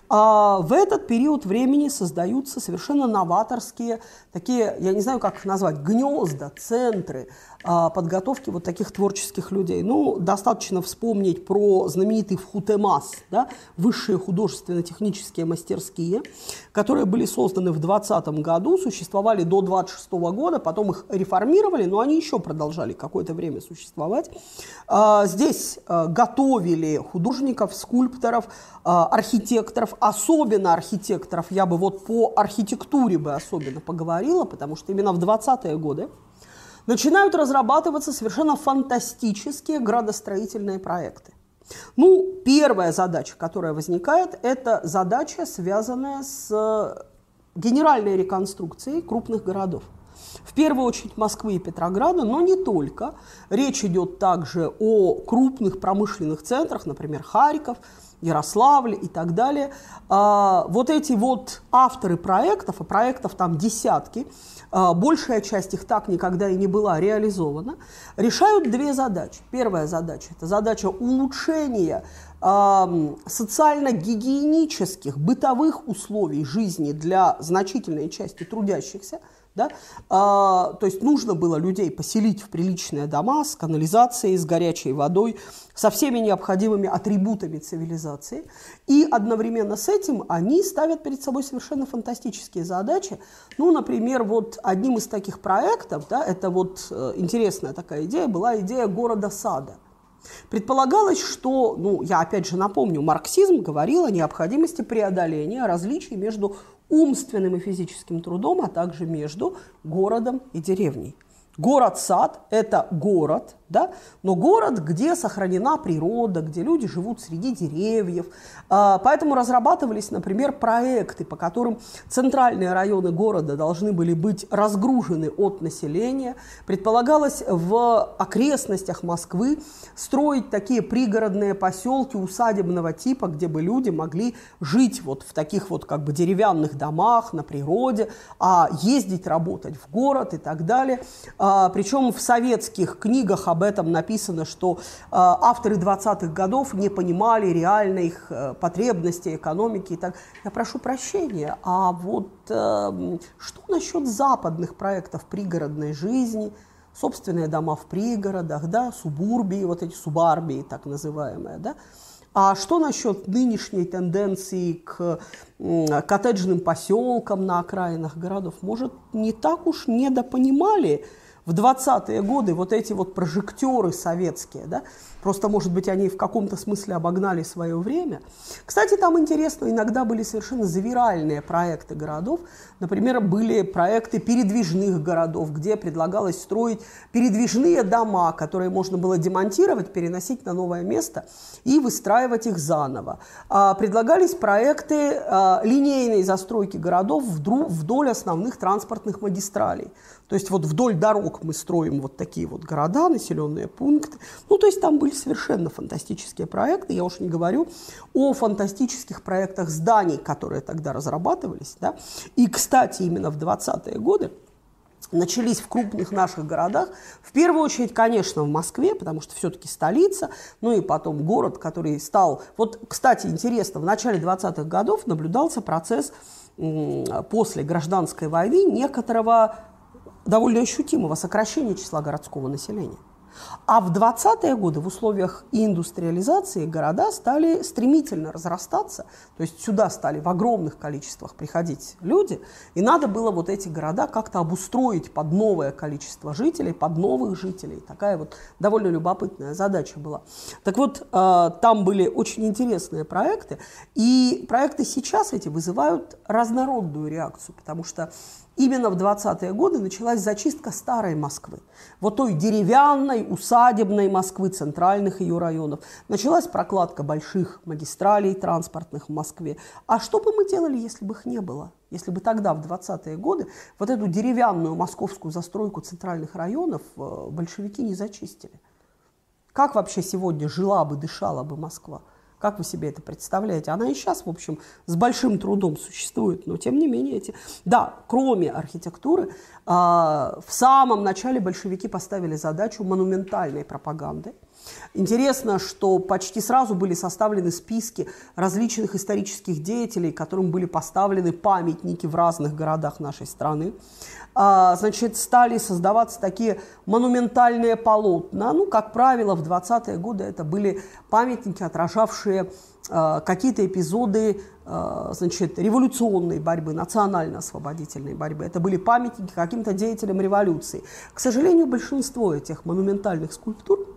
А в этот период времени создаются совершенно новаторские, такие, я не знаю, как их назвать, гнезда, центры а, подготовки вот таких творческих людей. Ну, достаточно вспомнить про знаменитый ВХУТЭМАС, да, высшие художественно-технические мастерские, которые были созданы в двадцатом году, существовали до двадцать шестого года, потом их реформировали, но они еще продолжали какое-то время существовать. А, здесь а, готовили художников, скульпторов, а, архитекторов, особенно архитекторов, я бы вот по архитектуре бы особенно поговорила, потому что именно в двадцатые годы начинают разрабатываться совершенно фантастические градостроительные проекты. Ну, первая задача, которая возникает, это задача, связанная с генеральной реконструкцией крупных городов. В первую очередь Москвы и Петрограда, но не только. Речь идет также о крупных промышленных центрах, например, Харьков, Ярославль и так далее. Вот эти вот авторы проектов, а проектов там десятки, большая часть их так никогда и не была реализована, решают две задачи. Первая задача – это задача улучшения социально-гигиенических, бытовых условий жизни для значительной части трудящихся. Да? А, то есть нужно было людей поселить в приличные дома с канализацией, с горячей водой, со всеми необходимыми атрибутами цивилизации. И одновременно с этим они ставят перед собой совершенно фантастические задачи. Ну, например, вот одним из таких проектов, да, это вот э, интересная такая идея, была идея города-сада. Предполагалось, что, ну, я опять же напомню, марксизм говорил о необходимости преодоления различий между умственным и физическим трудом, а также между городом и деревней. Город-сад – это город, да? Но город, где сохранена природа, где люди живут среди деревьев. Поэтому разрабатывались, например, проекты, по которым центральные районы города должны были быть разгружены от населения. Предполагалось в окрестностях Москвы строить такие пригородные поселки усадебного типа, где бы люди могли жить вот в таких вот как бы деревянных домах на природе, а ездить работать в город и так далее. Причем в советских книгах об этом написано, что авторы двадцатых годов не понимали реально их потребностей, экономики и так. Я прошу прощения, а вот что насчет западных проектов пригородной жизни, собственные дома в пригородах, да, субурбии, вот эти субарбии так называемые, да? А что насчет нынешней тенденции к коттеджным поселкам на окраинах городов? Может, не так уж недопонимали в двадцатые годы вот эти вот прожектеры советские, да? Просто, может быть, они в каком-то смысле обогнали свое время. Кстати, там интересно, иногда были совершенно завиральные проекты городов. Например, были проекты передвижных городов, где предлагалось строить передвижные дома, которые можно было демонтировать, переносить на новое место и выстраивать их заново. Предлагались проекты линейной застройки городов вдоль основных транспортных магистралей. То есть вот вдоль дорог мы строим вот такие вот города, населенные пункты. Ну, то есть там были совершенно фантастические проекты. Я уж не говорю о фантастических проектах зданий, которые тогда разрабатывались. Да? И, кстати, именно в двадцатые годы начались в крупных наших городах, в первую очередь, конечно, в Москве, потому что все-таки столица, ну и потом город, который стал... Вот, кстати, интересно, в начале двадцатых годов наблюдался процесс после гражданской войны некоторого довольно ощутимого сокращения числа городского населения. А в двадцатые годы в условиях индустриализации города стали стремительно разрастаться, то есть сюда стали в огромных количествах приходить люди, и надо было вот эти города как-то обустроить под новое количество жителей, под новых жителей. Такая вот довольно любопытная задача была. Так вот, там были очень интересные проекты, и проекты сейчас эти вызывают разнородную реакцию, потому что именно в двадцатые годы началась зачистка старой Москвы, вот той деревянной, усадебной Москвы, центральных ее районов. Началась прокладка больших магистралей транспортных в Москве. А что бы мы делали, если бы их не было? Если бы тогда, в двадцатые годы, вот эту деревянную московскую застройку центральных районов большевики не зачистили? Как вообще сегодня жила бы, дышала бы Москва? Как вы себе это представляете? Она и сейчас, в общем, с большим трудом существует, но тем не менее эти... Да, кроме архитектуры, э, в самом начале большевики поставили задачу монументальной пропаганды. Интересно, что почти сразу были составлены списки различных исторических деятелей, которым были поставлены памятники в разных городах нашей страны. Значит, стали создаваться такие монументальные полотна. Ну, как правило, в двадцатые годы это были памятники, отражавшие э, какие-то эпизоды э, значит, революционной борьбы, национально-освободительной борьбы. Это были памятники каким-то деятелям революции. К сожалению, большинство этих монументальных скульптур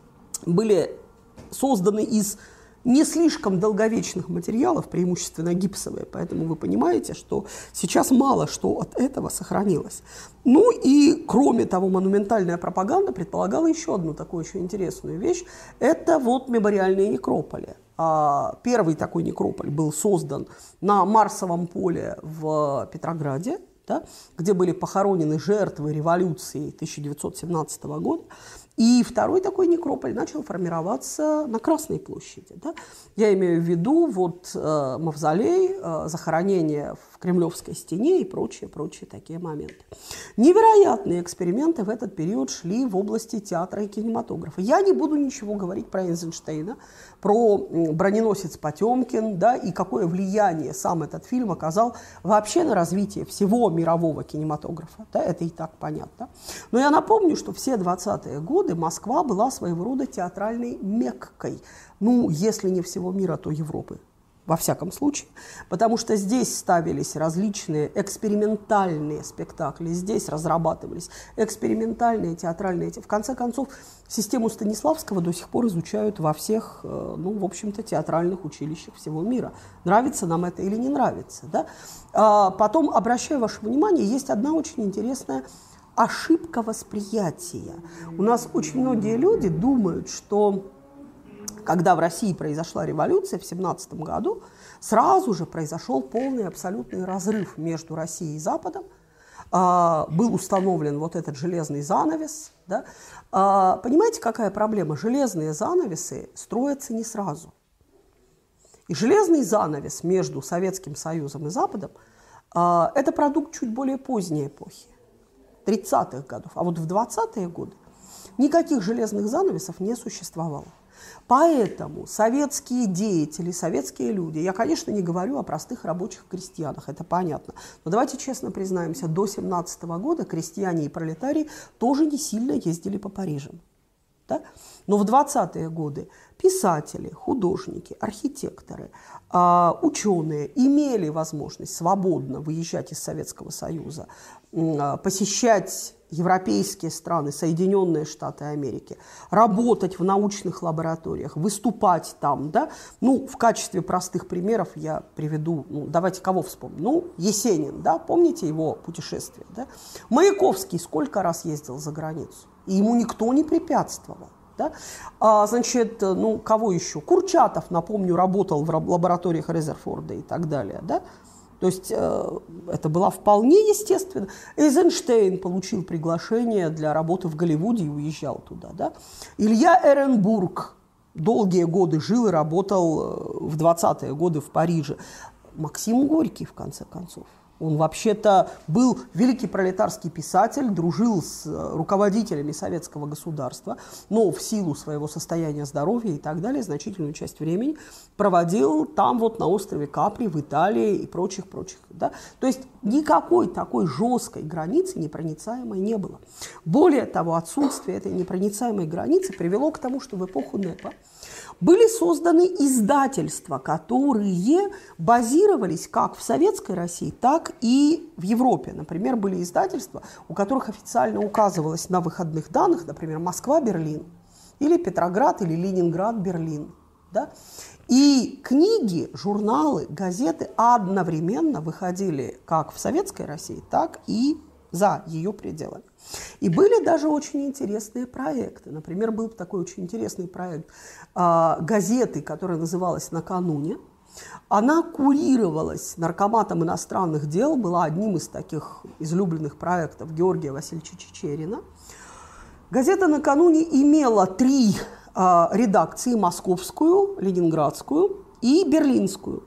были созданы из не слишком долговечных материалов, преимущественно гипсовые, поэтому вы понимаете, что сейчас мало что от этого сохранилось. Ну и, кроме того, монументальная пропаганда предполагала еще одну такую очень интересную вещь. Это вот мемориальные некрополи. Первый такой некрополь был создан на Марсовом поле в Петрограде. да, где были похоронены жертвы революции тысяча девятьсот семнадцатого года. И второй такой некрополь начал формироваться на Красной площади. Да. Я имею в виду вот, э, мавзолей, э, захоронение в Кремлевской стене и прочие, прочие такие моменты. Невероятные эксперименты в этот период шли в области театра и кинематографа. Я не буду ничего говорить про Эйзенштейна, про броненосец Потемкин, да, и какое влияние сам этот фильм оказал вообще на развитие всего мирового кинематографа. Да, это и так понятно. Но я напомню, что все двадцатые годы Москва была своего рода театральной Меккой. Ну, если не всего мира, то Европы. Во всяком случае. Потому что здесь ставились различные экспериментальные спектакли, здесь разрабатывались экспериментальные театральные. В конце концов, систему Станиславского до сих пор изучают во всех, ну, в общем-то, театральных училищах всего мира. Нравится нам это или не нравится. Да? А потом, обращаю ваше внимание, есть одна очень интересная ошибка восприятия. У нас очень многие люди думают, что когда в России произошла революция в семнадцатом году, сразу же произошел полный абсолютный разрыв между Россией и Западом. А, был установлен вот этот железный занавес. Да? А, понимаете, какая проблема? Железные занавесы строятся не сразу. И железный занавес между Советским Союзом и Западом а, – это продукт чуть более поздней эпохи, тридцатых годов. А вот в двадцатые годы никаких железных занавесов не существовало. Поэтому советские деятели, советские люди, я, конечно, не говорю о простых рабочих крестьянах, это понятно, но давайте честно признаемся, до семнадцатого года крестьяне и пролетарии тоже не сильно ездили по Парижам. Да? Но в двадцатые годы писатели, художники, архитекторы, ученые имели возможность свободно выезжать из Советского Союза, посещать европейские страны, Соединенные Штаты Америки, работать в научных лабораториях, выступать там. Да? Ну, в качестве простых примеров я приведу, ну, давайте кого вспомним. Ну, Есенин, да? Помните его путешествие? Да? Маяковский сколько раз ездил за границу, и ему никто не препятствовал. Да? А, значит, ну, кого еще? Курчатов, напомню, работал в лабораториях Резерфорда и так далее. Да? То есть э, это было вполне естественно. Эйзенштейн получил приглашение для работы в Голливуде и уезжал туда. Да? Илья Эренбург долгие годы жил и работал в двадцатые годы в Париже. Максим Горький, в конце концов. Он вообще-то был великий пролетарский писатель, дружил с руководителями советского государства, но в силу своего состояния здоровья и так далее значительную часть времени проводил там вот на острове Капри, в Италии и прочих-прочих. Да? То есть никакой такой жесткой границы непроницаемой не было. Более того, отсутствие этой непроницаемой границы привело к тому, что в эпоху НЭПа были созданы издательства, которые базировались как в Советской России, так и в Европе. Например, были издательства, у которых официально указывалось на выходных данных, например, Москва-Берлин, или Петроград, или Ленинград-Берлин. Да? И книги, журналы, газеты одновременно выходили как в Советской России, так и за ее пределами. И были даже очень интересные проекты. Например, был такой очень интересный проект э, газеты, которая называлась «Накануне». Она курировалась наркоматом иностранных дел, была одним из таких излюбленных проектов Георгия Васильевича Чичерина. Газета «Накануне» имела три э, редакции: московскую, ленинградскую и берлинскую.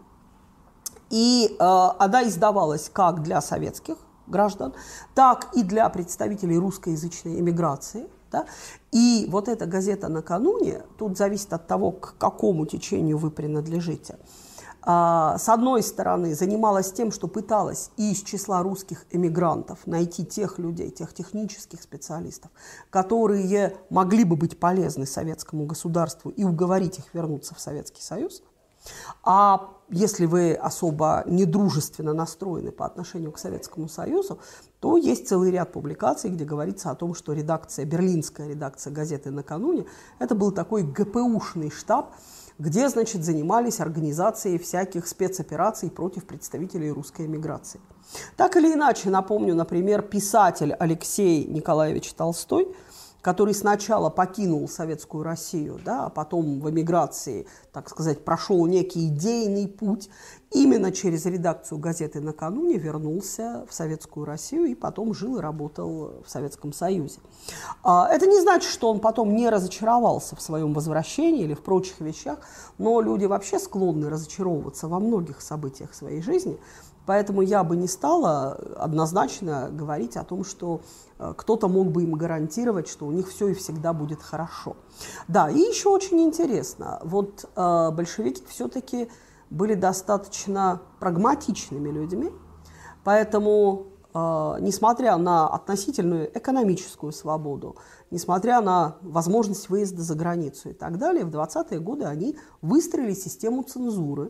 И э, она издавалась как для советских граждан, так и для представителей русскоязычной эмиграции. Да? И вот эта газета «Накануне», тут зависит от того, к какому течению вы принадлежите, а, с одной стороны, занималась тем, что пыталась из числа русских эмигрантов найти тех людей, тех технических специалистов, которые могли бы быть полезны советскому государству и уговорить их вернуться в Советский Союз. А если вы особо недружественно настроены по отношению к Советскому Союзу, то есть целый ряд публикаций, где говорится о том, что редакция, берлинская редакция газеты «Накануне» это был такой ГПУшный штаб, где, значит, занимались организацией всяких спецопераций против представителей русской эмиграции. Так или иначе, напомню, например, писатель Алексей Николаевич Толстой, который сначала покинул Советскую Россию, да, а потом в эмиграции, так сказать, прошел некий идейный путь, именно через редакцию газеты «Накануне» вернулся в Советскую Россию и потом жил и работал в Советском Союзе. Это не значит, что он потом не разочаровался в своем возвращении или в прочих вещах, но люди вообще склонны разочаровываться во многих событиях своей жизни. Поэтому я бы не стала однозначно говорить о том, что кто-то мог бы им гарантировать, что у них все и всегда будет хорошо. Да, и еще очень интересно, вот э, большевики все-таки были достаточно прагматичными людьми, поэтому, э, несмотря на относительную экономическую свободу, несмотря на возможность выезда за границу и так далее, в двадцатые годы они выстроили систему цензуры.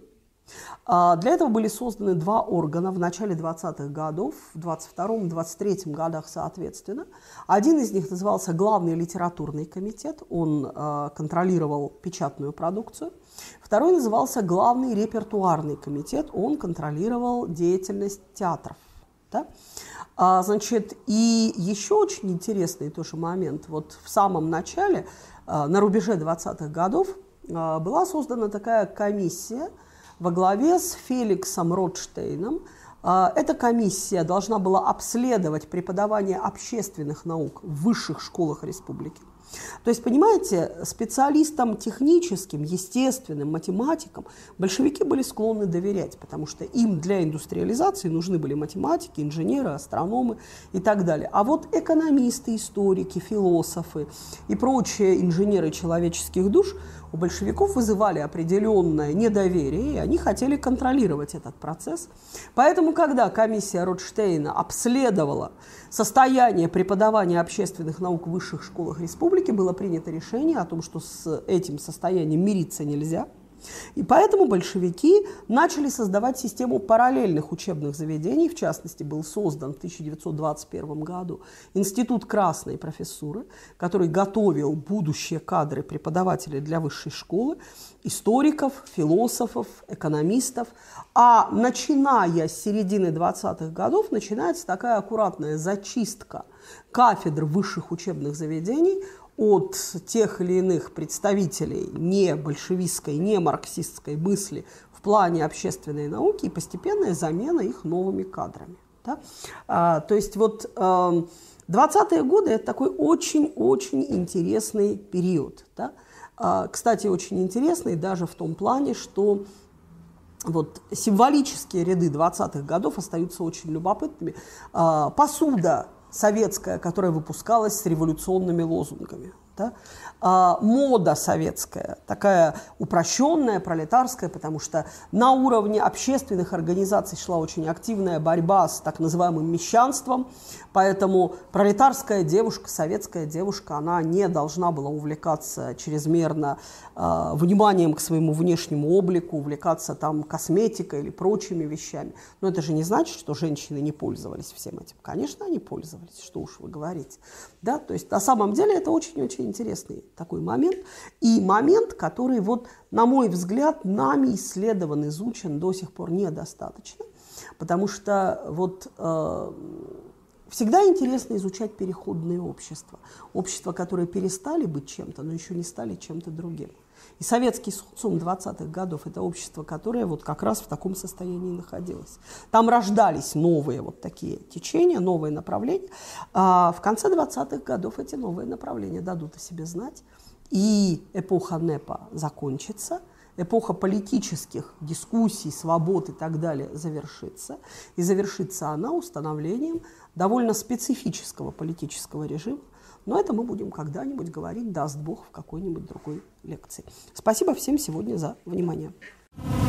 Для этого были созданы два органа в начале двадцатых годов, в двадцать втором и двадцать третьем годах соответственно. Один из них назывался Главный литературный комитет, он э, контролировал печатную продукцию. Второй назывался Главный репертуарный комитет, он контролировал деятельность театров. Да? А, значит, и еще очень интересный тоже момент, вот в самом начале, э, на рубеже двадцатых годов, э, была создана такая комиссия, во главе с Феликсом Ротштейном. Эта комиссия должна была обследовать преподавание общественных наук в высших школах республики. То есть, понимаете, специалистам техническим, естественным, математикам большевики были склонны доверять, потому что им для индустриализации нужны были математики, инженеры, астрономы и так далее. А вот экономисты, историки, философы и прочие инженеры человеческих душ у большевиков вызывали определенное недоверие, и они хотели контролировать этот процесс. Поэтому, когда комиссия Ротштейна обследовала состояние преподавания общественных наук в высших школах республики, было принято решение о том, что с этим состоянием мириться нельзя. И поэтому большевики начали создавать систему параллельных учебных заведений. В частности, был создан в тысяча девятьсот двадцать первом году Институт Красной профессуры, который готовил будущие кадры преподавателей для высшей школы, историков, философов, экономистов. А начиная с середины двадцатых годов начинается такая аккуратная зачистка кафедр высших учебных заведений от тех или иных представителей не большевистской, не марксистской мысли в плане общественной науки и постепенная замена их новыми кадрами. Да? А, то есть вот а, двадцатые годы – это такой очень-очень интересный период. Да? А, кстати, очень интересный даже в том плане, что вот символические ряды двадцатых годов остаются очень любопытными. А, посуда советская, которая выпускалась с революционными лозунгами. Да? А, мода советская, такая упрощенная, пролетарская, потому что на уровне общественных организаций шла очень активная борьба с так называемым мещанством, поэтому пролетарская девушка, советская девушка, она не должна была увлекаться чрезмерно э, вниманием к своему внешнему облику, увлекаться там косметикой или прочими вещами. Но это же не значит, что женщины не пользовались всем этим. Конечно, они пользовались, что уж вы говорите. Да? То есть на самом деле это очень-очень интересный такой момент. И момент, который, вот, на мой взгляд, нами исследован, изучен до сих пор недостаточно. Потому что вот, э, всегда интересно изучать переходные общества. Общества, которые перестали быть чем-то, но еще не стали чем-то другим. И советский социум двадцатых годов – это общество, которое вот как раз в таком состоянии находилось. Там рождались новые вот такие течения, новые направления. А в конце двадцатых годов эти новые направления дадут о себе знать. И эпоха НЭПа закончится, эпоха политических дискуссий, свобод и так далее завершится. И завершится она установлением довольно специфического политического режима. Но это мы будем когда-нибудь говорить, даст Бог, в какой-нибудь другой лекции. Спасибо всем сегодня за внимание.